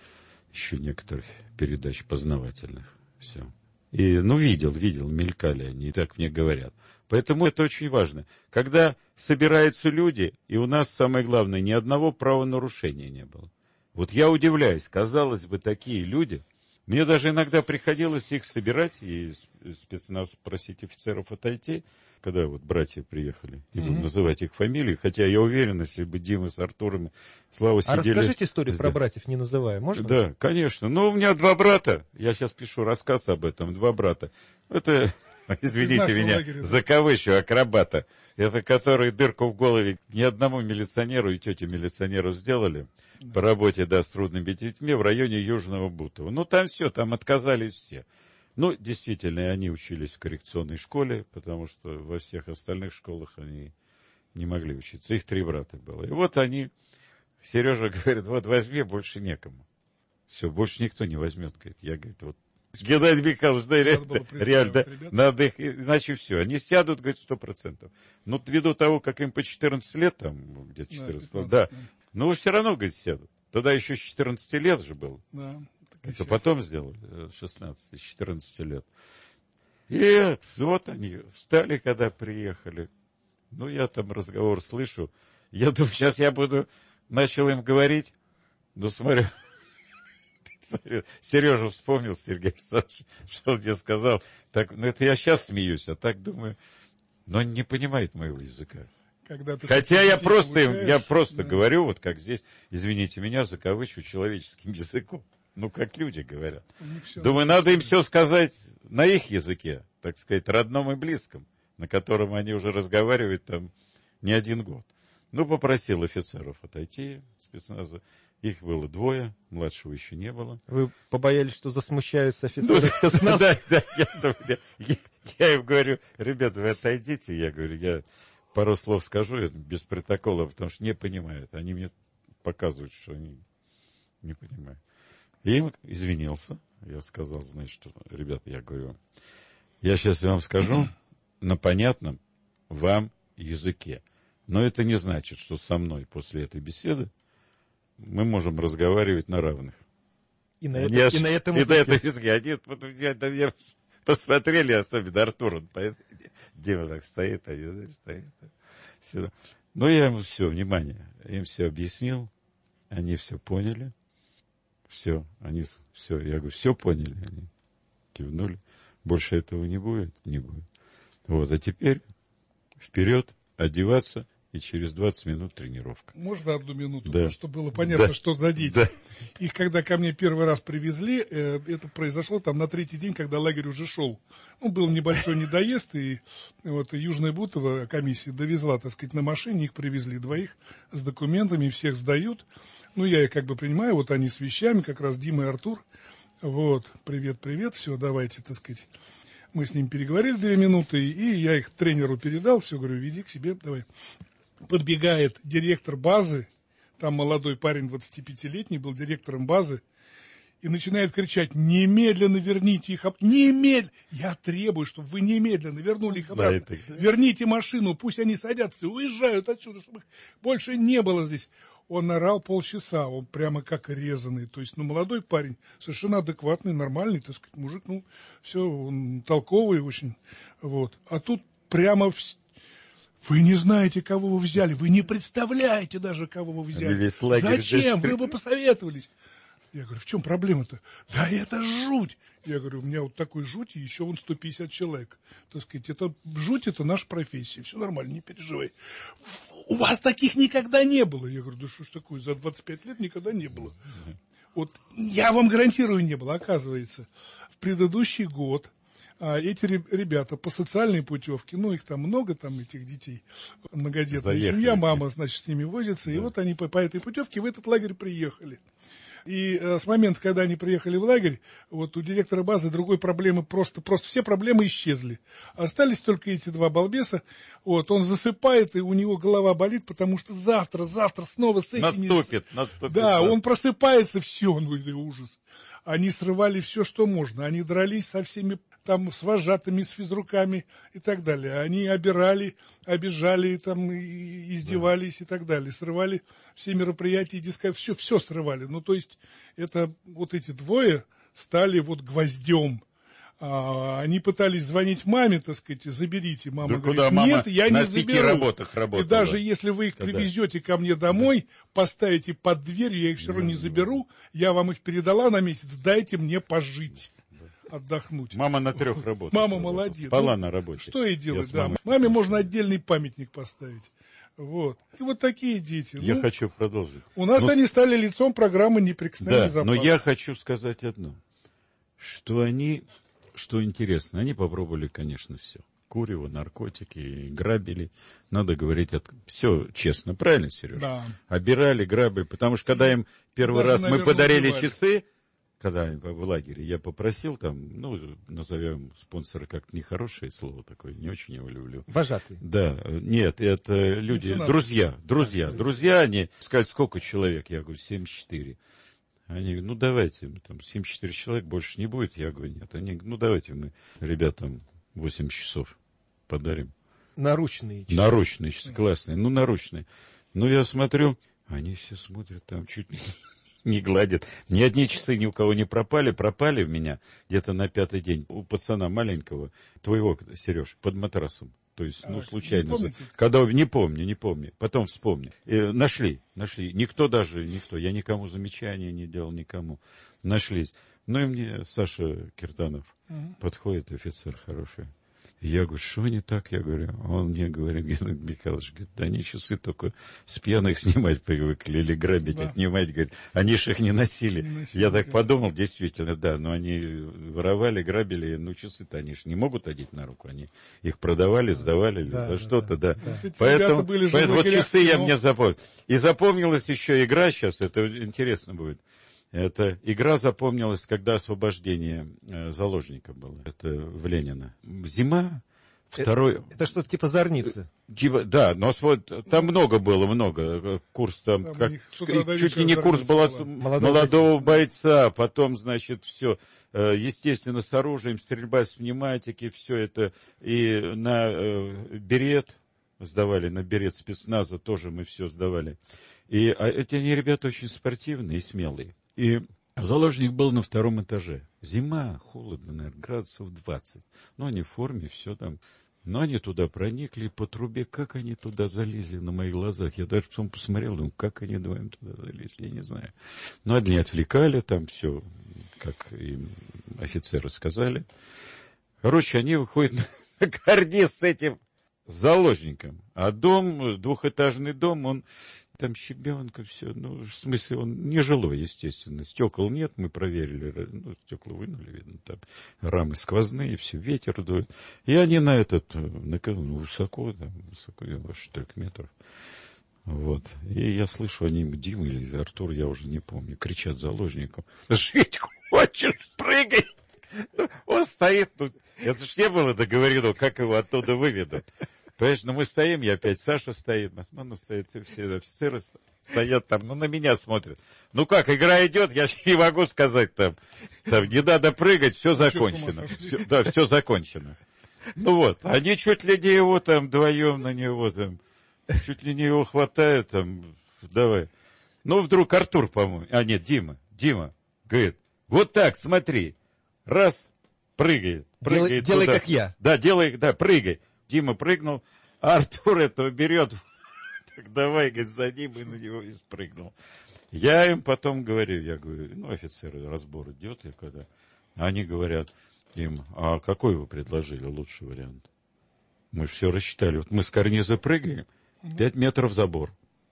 еще некоторых передач познавательных. Все. И, ну, видел, видел, мелькали они, и так мне говорят. Поэтому это очень важно. Когда собираются люди, и у нас, самое главное, ни одного правонарушения не было. Вот я удивляюсь, казалось бы, такие люди, мне даже иногда приходилось их собирать, и спецназ просить офицеров отойти, когда вот братья приехали, и будем mm-hmm. называть их фамилии, хотя я уверен, если бы Дима с Артуром, Слава а сидели... А расскажите историю про братьев, не называя, можно? Да, конечно. Ну, у меня два брата, я сейчас пишу рассказ об этом, два брата. Это, извините меня, лагеря, за кавычу, акробата. Это которые дырку в голове ни одному милиционеру и тете милиционеру сделали да. по работе, да, с трудными детьми в районе Южного Бутова. Ну, там все, там отказались все. Ну, действительно, они учились в коррекционной школе, потому что во всех остальных школах они не могли учиться. Их три брата было. И вот они, Сережа говорит, вот возьми, больше некому. Все, больше никто не возьмет. Говорит. Я, говорит, вот, Геннадий Михайлович, да, реально, реально надо их, иначе все. Они сядут, говорит, сто процентов. Ну, ввиду того, как им по четырнадцать лет, там, где-то четырнадцать, да, да, да. Но все равно, говорит, сядут. Тогда еще с четырнадцати лет же было. Да. Это потом сделали, шестнадцать, четырнадцать лет. И вот они встали, когда приехали. Ну, я там разговор слышу. Я думаю, сейчас я буду, начал им говорить. Ну, смотрю, Сережа вспомнил, Сергей Александрович, что он мне сказал. Так, ну, это я сейчас смеюсь, а так думаю, но он не понимает моего языка. Хотя я просто, им, я просто да. говорю, вот как здесь, извините меня, закавычу человеческим языком. Ну, как люди говорят. Думаю, надо им все сказать на их языке, так сказать, родном и близком, на котором они уже разговаривают там не один год. Ну, попросил офицеров отойти, спецназа. Их было двое, младшего еще не было. Вы побоялись, что засмущаются офицеры спецназа? Да, да, Я им говорю, ребята, вы отойдите, я говорю, я пару слов скажу, это без протокола, потому что не понимают. Они мне показывают, что они не понимают. И им извинился. Я сказал, значит, что, ребята, я говорю, я сейчас вам скажу на понятном вам языке. Но это не значит, что со мной после этой беседы мы можем разговаривать на равных. И на, это, я, и на этом и языке. на этом языке. Они потом, я, я, посмотрели, особенно Артур, он поэтому, Дима так стоит, они стоят. Все. Ну, я им все, внимание, им все объяснил, они все поняли. Все, они все, я говорю, все поняли, они кивнули. Больше этого не будет? Не будет. Вот, а теперь вперед, одеваться, и через двадцать минут тренировка. Можно одну минуту, да. чтобы было понятно, да. что за дети. Да. Их когда ко мне первый раз привезли, э, это произошло там на третий день, когда лагерь уже шел. Ну, был небольшой недоезд, и вот Южная Бутово комиссия довезла, так сказать, на машине, их привезли двоих с документами, всех сдают. Ну, я их как бы принимаю, вот они с вещами, как раз Дима и Артур. Вот, привет-привет, все, давайте, так сказать. Мы с ним переговорили две минуты, и я их тренеру передал, все, говорю, веди к себе, давай. Подбегает директор базы, там молодой парень, двадцатипятилетний, был директором базы, и начинает кричать, немедленно верните их обратно, немедленно, я требую, чтобы вы немедленно вернули их обратно, верните машину, пусть они садятся и уезжают отсюда, чтобы их больше не было здесь. Он орал полчаса, он прямо как резанный, то есть, ну, молодой парень, совершенно адекватный, нормальный, так сказать, мужик, ну, все, он толковый очень, вот, а тут прямо в... Вы не знаете, кого вы взяли, вы не представляете даже, кого вы взяли. Зачем? Вы бы посоветовались. Я говорю, в чем проблема-то? Да это жуть. Я говорю, у меня вот такой жуть, и еще вон сто пятьдесят человек. Так сказать, это жуть, это наша профессия, все нормально, не переживай. У вас таких никогда не было. Я говорю, да что ж такое, за двадцать пять лет никогда не было. Вот я вам гарантирую, не было. Оказывается, в предыдущий год а эти ребята по социальной путевке, ну, их там много, там, этих детей, многодетная семья, мама, значит, с ними возится, да. И вот они по, по этой путевке в этот лагерь приехали. И э, с момента, когда они приехали в лагерь, вот у директора базы другой проблемы, просто, просто все проблемы исчезли. Остались только эти два балбеса, вот, он засыпает, и у него голова болит, потому что завтра, завтра снова с этими... Наступит, наступит. Да, завтра. Он просыпается, все, он говорит, ужас. Они срывали все, что можно, они дрались со всеми, там, с вожатыми, с физруками и так далее. Они обирали, обижали, там, и издевались, да. И так далее. Срывали все мероприятия, диска, все, все срывали. Ну, то есть, это вот эти двое стали вот гвоздем. А, они пытались звонить маме, так сказать, заберите. Мама да говорит, куда мама нет, я не заберу. Работах работала. И даже если вы их когда? привезете ко мне домой, да. поставите под дверью, я их все равно да, не заберу, я вам их передала на месяц, дайте мне пожить. Отдохнуть. Мама на трех работах. Мама молодец. Спала ну, на работе. Что ей делать, да. Мамой. Маме можно отдельный памятник поставить. Вот. И вот такие дети. Я ну, хочу продолжить. У нас ну, они стали лицом программы «Неприкосновенный да, запас». Но я хочу сказать одно. Что они, что интересно, они попробовали, конечно, все. Курево, наркотики, грабили. Надо говорить, от... все честно, правильно, Сережа? Да. Обирали, грабили. Потому что когда им первый Даже, раз мы подарили убивали. часы, когда в лагере, я попросил там, ну, назовем спонсора как нехорошее слово такое, не очень его люблю. Вожатый. Да, нет, это люди, Меценаты. друзья, друзья, друзья, они сказали, сколько человек? Я говорю, семьдесят четыре. Они говорят, ну, давайте, там, семьдесят четыре человек, больше не будет. Я говорю, нет. Они говорят, ну, давайте мы ребятам восемь часов подарим. Наручные часы. Наручные часы, классные, ну, наручные. Ну, я смотрю, они все смотрят там чуть ли не гладят. Ни одни часы ни у кого не пропали. Пропали у меня где-то на пятый день. У пацана маленького, твоего, Сереж, под матрасом. То есть, ну, случайно. Не Когда, не помню, не помню. Потом вспомню. И нашли, нашли. Никто даже, никто. Я никому замечания не делал, никому. Нашлись. Ну, и мне Саша Киртанов угу. подходит, офицер хороший. Я говорю, что не так? Я говорю, он мне говорит, Геннадий Михайлович, говорит, да они часы только с пьяных снимать привыкли или грабить, да. отнимать, говорит, они же их не носили. Не носили я так подумал, действительно, да, но они воровали, грабили, ну часы-то они же не могут одеть на руку, они их продавали, сдавали да, за да, что-то, да. да. да. Поэтому, поэтому вот часы я мне запомнил. И запомнилась еще игра сейчас, это интересно будет. Эта игра запомнилась, когда освобождение э, заложника было. Это в Ленина. Зима, второй... Это, это что-то типа зорницы. Типа, да, но вот, там много было, много. Курс там, Там как, чуть ли не курс была молодого, молодого бойца, потом, значит, все. Естественно, с оружием, стрельба с пневматики, все это. И на э, берет сдавали, на берет спецназа тоже мы все сдавали. И а эти они ребята очень спортивные и смелые. И заложник был на втором этаже. Зима, холодно, наверное, градусов двадцать. Ну, они в форме, все там. Но они туда проникли по трубе. Как они туда залезли на моих глазах? Я даже потом посмотрел, думаю, как они вдвоем туда залезли, я не знаю. Но они отвлекали, там все, как им офицеры сказали. Короче, они выходят на карниз с этим заложником. А дом, двухэтажный дом, он там щебенка, все. Ну, в смысле, он не жилой, естественно. Стекол нет, мы проверили. Ну, стекла вынули, видно, там рамы сквозные, все, ветер дует. И они на этот, на, ну, высоко, там, высоко, что трех метров. Вот. И я слышу, они, Дима или Артур, я уже не помню, кричат заложникам: жить хочешь, прыгай! Он стоит, ну, это ж не было договорено, как его оттуда выведут. Понимаешь, ну мы стоим, я опять, Саша стоит, Насманов стоит, все офицеры стоят там, ну на меня смотрят. Ну как, игра идет, я же не могу сказать там, там не надо прыгать, все закончено. Все, да, все закончено. Ну вот, они чуть ли не его там вдвоем на него там, чуть ли не его хватает там, давай. Ну вдруг Артур, по-моему, а нет, Дима, Дима, говорит, вот так, смотри, раз, прыгает, прыгает. Делай, делай туда. Как я. Да, делай, да, прыгай. Дима прыгнул, а Артур этого берет, так давай, говорит, за ним, и на него и спрыгнул. Я им потом говорю, я говорю, ну, офицеры, разбор идет, я когда... Они говорят им, а какой вы предложили лучший вариант? Мы все рассчитали, вот мы с карниза прыгаем, пять метров забор.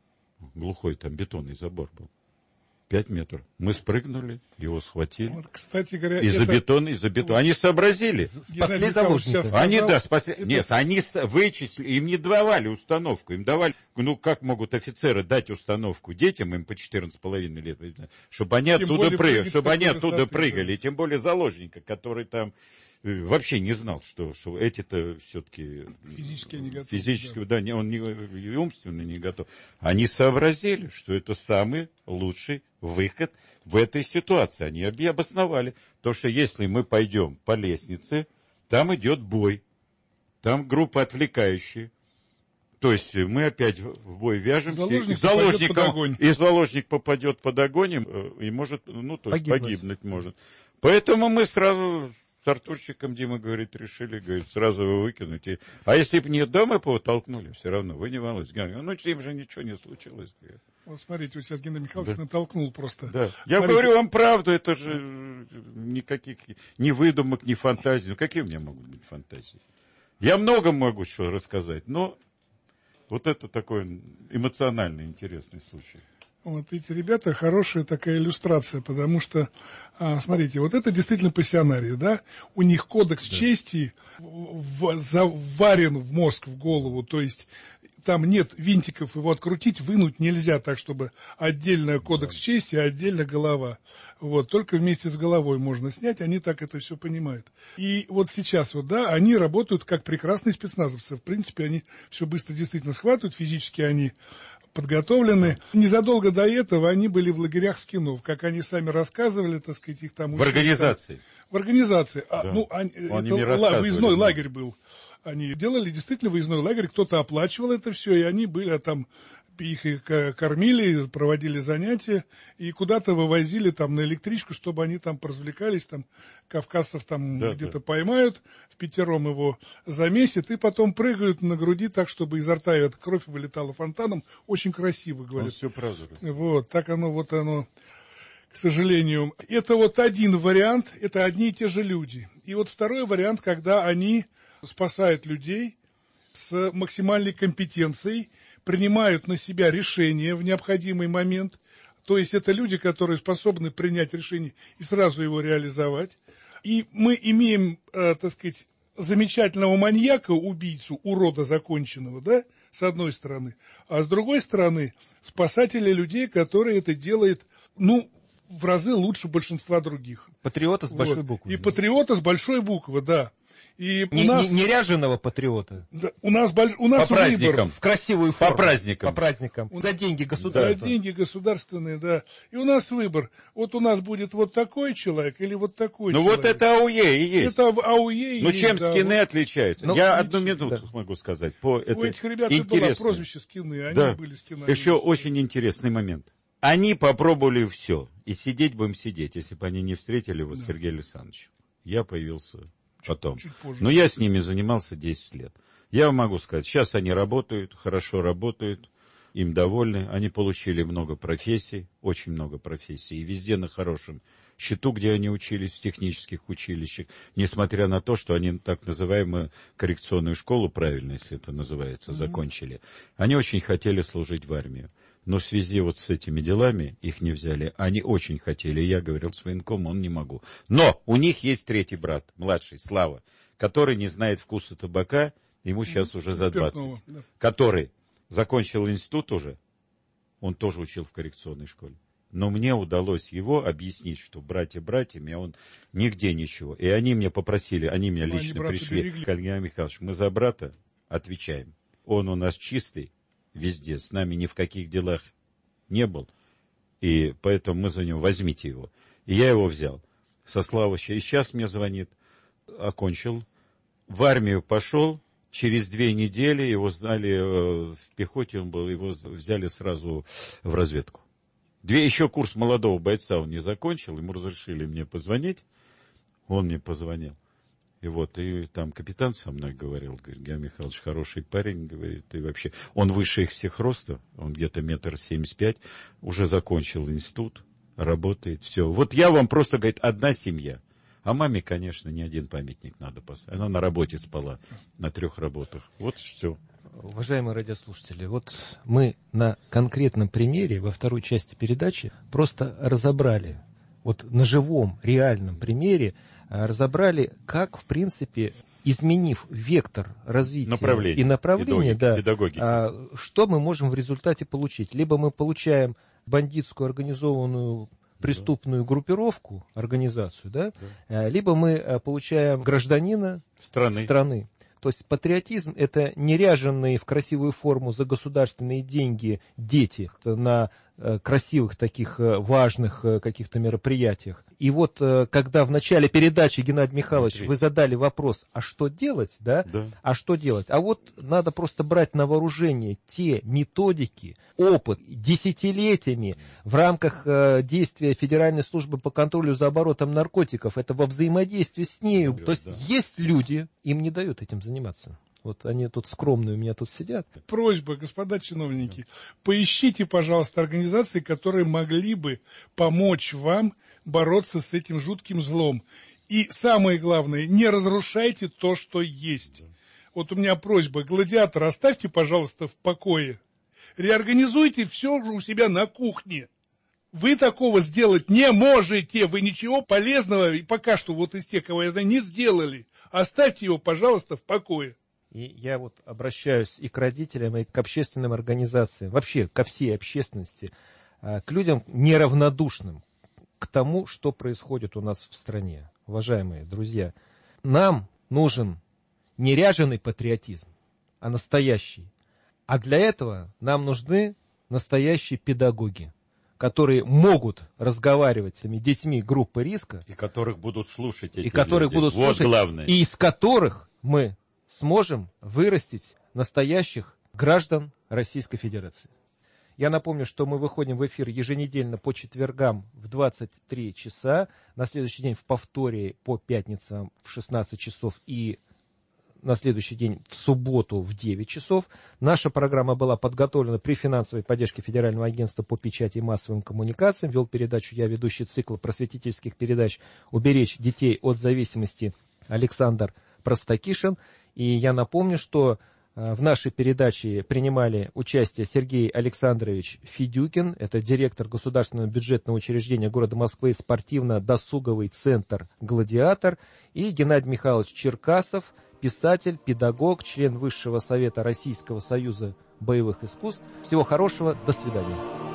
Глухой там бетонный забор был. Пять метров. Мы спрыгнули, его схватили. Вот, кстати говоря, из-за это... бетона, из-за бетона. Они сообразили. Спасли заложника. Они, да, спасли. Это... Нет, они вычислили, им не давали установку. Им давали, ну, как могут офицеры дать установку детям, им по четырнадцать с половиной лет, чтобы они тем оттуда прыгали, чтобы они высоты, оттуда да. прыгали. И тем более заложника, который там вообще не знал, что, что эти-то все-таки... Физически не готовы. Физически, да, да, не, он не, и умственно не готов. Они сообразили, что это самый лучший выход в этой ситуации. Они обосновали. То, что если мы пойдем по лестнице, там идет бой. Там группа отвлекающие. То есть мы опять в бой вяжемся. Заложник и, заложник, попадет под огонь. и заложник попадет под огонь и может, ну, то есть Погибнуть. погибнуть может. Поэтому мы сразу... С Артурчиком, Дима говорит, решили, говорит, сразу его выкинуть. И... А если бы не дома его толкнули, все равно, вы не волнуйтесь. Ну, с ним же ничего не случилось. Говорит. Вот смотрите, вот сейчас Геннадий Михайлович Да. натолкнул просто. Да. Я Смотрите. говорю вам правду, это же никаких ни выдумок, ни фантазий. Ну, какие у меня могут быть фантазии? Я много могу что рассказать, но вот это такой эмоциональный, интересный случай. Вот эти ребята хорошая такая иллюстрация, потому что, а, смотрите, вот это действительно пассионарии, да? У них кодекс да. чести в, в, заварен в мозг, в голову, то есть там нет винтиков, его открутить, вынуть нельзя так, чтобы отдельно кодекс да. чести, а отдельно голова. Вот, только вместе с головой можно снять, они так это все понимают. И вот сейчас вот, да, они работают как прекрасные спецназовцы. В принципе, они все быстро действительно схватывают, физически они подготовлены. Незадолго до этого они были в лагерях скинов, как они сами рассказывали, так сказать, их там... В организации. Там, в организации. Да. А, ну, они, они это выездной лагерь был. Они делали действительно выездной лагерь, кто-то оплачивал это все, и они были, а там их и кормили, проводили занятия, и куда-то вывозили там на электричку, чтобы они там поразвлекались, там кавказцев там да, где-то да. поймают, в пятером его замесят, и потом прыгают на груди так, чтобы изо рта эта кровь вылетала фонтаном. Очень красиво, говорят. Он все правда. Вот, так оно, вот оно, к сожалению. Это вот один вариант, это одни и те же люди. И вот второй вариант, когда они спасают людей с максимальной компетенцией, принимают на себя решения в необходимый момент. То есть это люди, которые способны принять решение и сразу его реализовать. И мы имеем, э, так сказать, замечательного маньяка, убийцу, урода законченного, да, с одной стороны. А с другой стороны, спасатели людей, которые это делают, ну, в разы лучше большинства других. Патриота с большой вот. буквы. И патриота с большой буквы, да. И не, у нас... не, не ряженого патриота. Да, у нас, у нас по выбор. праздникам. В красивую форму. По праздникам. По праздникам. У... За деньги государства. За деньги государственные, да. И у нас выбор. Вот у нас будет вот такой человек или вот такой ну, человек. Ну вот это АУЕ и есть. Это АУЕ и Ну есть, чем да. скины отличаются? Ну, Я ну, одну минуту да. могу сказать. По У это этих ребят интересно. было прозвище скины, они да. были скинами. Еще очень интересный момент. Они попробовали все. И сидеть будем сидеть, если бы они не встретили вот да. Сергея Александровича. Я появился потом. Чуть, чуть позже. Но я с ними занимался десять лет. Я вам могу сказать, сейчас они работают, хорошо работают, им довольны. Они получили много профессий, очень много профессий. И везде на хорошем счету, где они учились, в технических училищах. Несмотря на то, что они так называемую коррекционную школу, правильно, если это называется, mm-hmm. закончили. Они очень хотели служить в армию. Но в связи вот с этими делами их не взяли. Они очень хотели. Я говорил с военкомом, он не могу. Но у них есть третий брат, младший, Слава, который не знает вкуса табака, ему сейчас уже за двадцать. Да. Который закончил институт уже, он тоже учил в коррекционной школе. Но мне удалось его объяснить, что братья братьями, а он нигде ничего. И они меня попросили, они меня лично они пришли. Илья Михайлович, мы за брата отвечаем. Он у нас чистый. Везде, с нами ни в каких делах не был, и поэтому мы за него, возьмите его. И я его взял со Славыча, и сейчас мне звонит, окончил, в армию пошел, через две недели его знали, в пехоте он был, его взяли сразу в разведку. Две, еще курс молодого бойца он не закончил, ему разрешили мне позвонить, он мне позвонил. И вот, и там капитан со мной говорил, говорит, Георгий Михайлович, хороший парень, говорит, и вообще, он выше их всех роста, он где-то метр семьдесят пять, уже закончил институт, работает, все. Вот я вам просто, говорит, одна семья. А маме, конечно, не один памятник надо поставить. Она на работе спала, на трех работах. Вот все. Уважаемые радиослушатели, вот мы на конкретном примере во второй части передачи просто разобрали, вот на живом, реальном примере, разобрали, как, в принципе, изменив вектор развития направление, и направление, да, а, что мы можем в результате получить. Либо мы получаем бандитскую организованную преступную да. группировку, организацию, да, да. либо мы получаем гражданина страны. страны. То есть патриотизм — это не ряженные в красивую форму за государственные деньги дети на красивых таких важных каких-то мероприятиях. И вот когда в начале передачи, Геннадий Михайлович, Смотри. вы задали вопрос, а что делать, да? да? А что делать? А вот надо просто брать на вооружение те методики, опыт десятилетиями в рамках действия Федеральной службы по контролю за оборотом наркотиков, это во взаимодействии с нею. Да, То есть да. есть люди, им не дают этим заниматься. Вот они тут скромные у меня тут сидят. Просьба, господа чиновники, поищите, пожалуйста, организации, которые могли бы помочь вам бороться с этим жутким злом. И самое главное, не разрушайте то, что есть. Вот у меня просьба, гладиатор, оставьте, пожалуйста, в покое. Реорганизуйте все у себя на кухне. Вы такого сделать не можете. Вы ничего полезного, и пока что вот из тех, кого я знаю, не сделали. Оставьте его, пожалуйста, в покое. И я вот обращаюсь и к родителям, и к общественным организациям, вообще ко всей общественности, к людям неравнодушным к тому, что происходит у нас в стране. Уважаемые друзья, нам нужен не ряженый патриотизм, а настоящий. А для этого нам нужны настоящие педагоги, которые могут разговаривать с этими детьми группы риска. И которых будут слушать эти И которых люди. будут вот слушать. Главное. И из которых мы сможем вырастить настоящих граждан Российской Федерации. Я напомню, что мы выходим в эфир еженедельно по четвергам в двадцать три часа, на следующий день в повторе по пятницам в шестнадцать часов и на следующий день в субботу в девять часов. Наша программа была подготовлена при финансовой поддержке Федерального агентства по печати и массовым коммуникациям. Вел передачу я, ведущий цикла просветительских передач «Уберечь детей от зависимости» Александр Простакишин. И я напомню, что в нашей передаче принимали участие Сергей Александрович Федюкин, это директор государственного бюджетного учреждения города Москвы, спортивно-досуговый центр «Гладиатор», и Геннадий Михайлович Черкасов, писатель, педагог, член Высшего совета Российского союза боевых искусств. Всего хорошего, до свидания.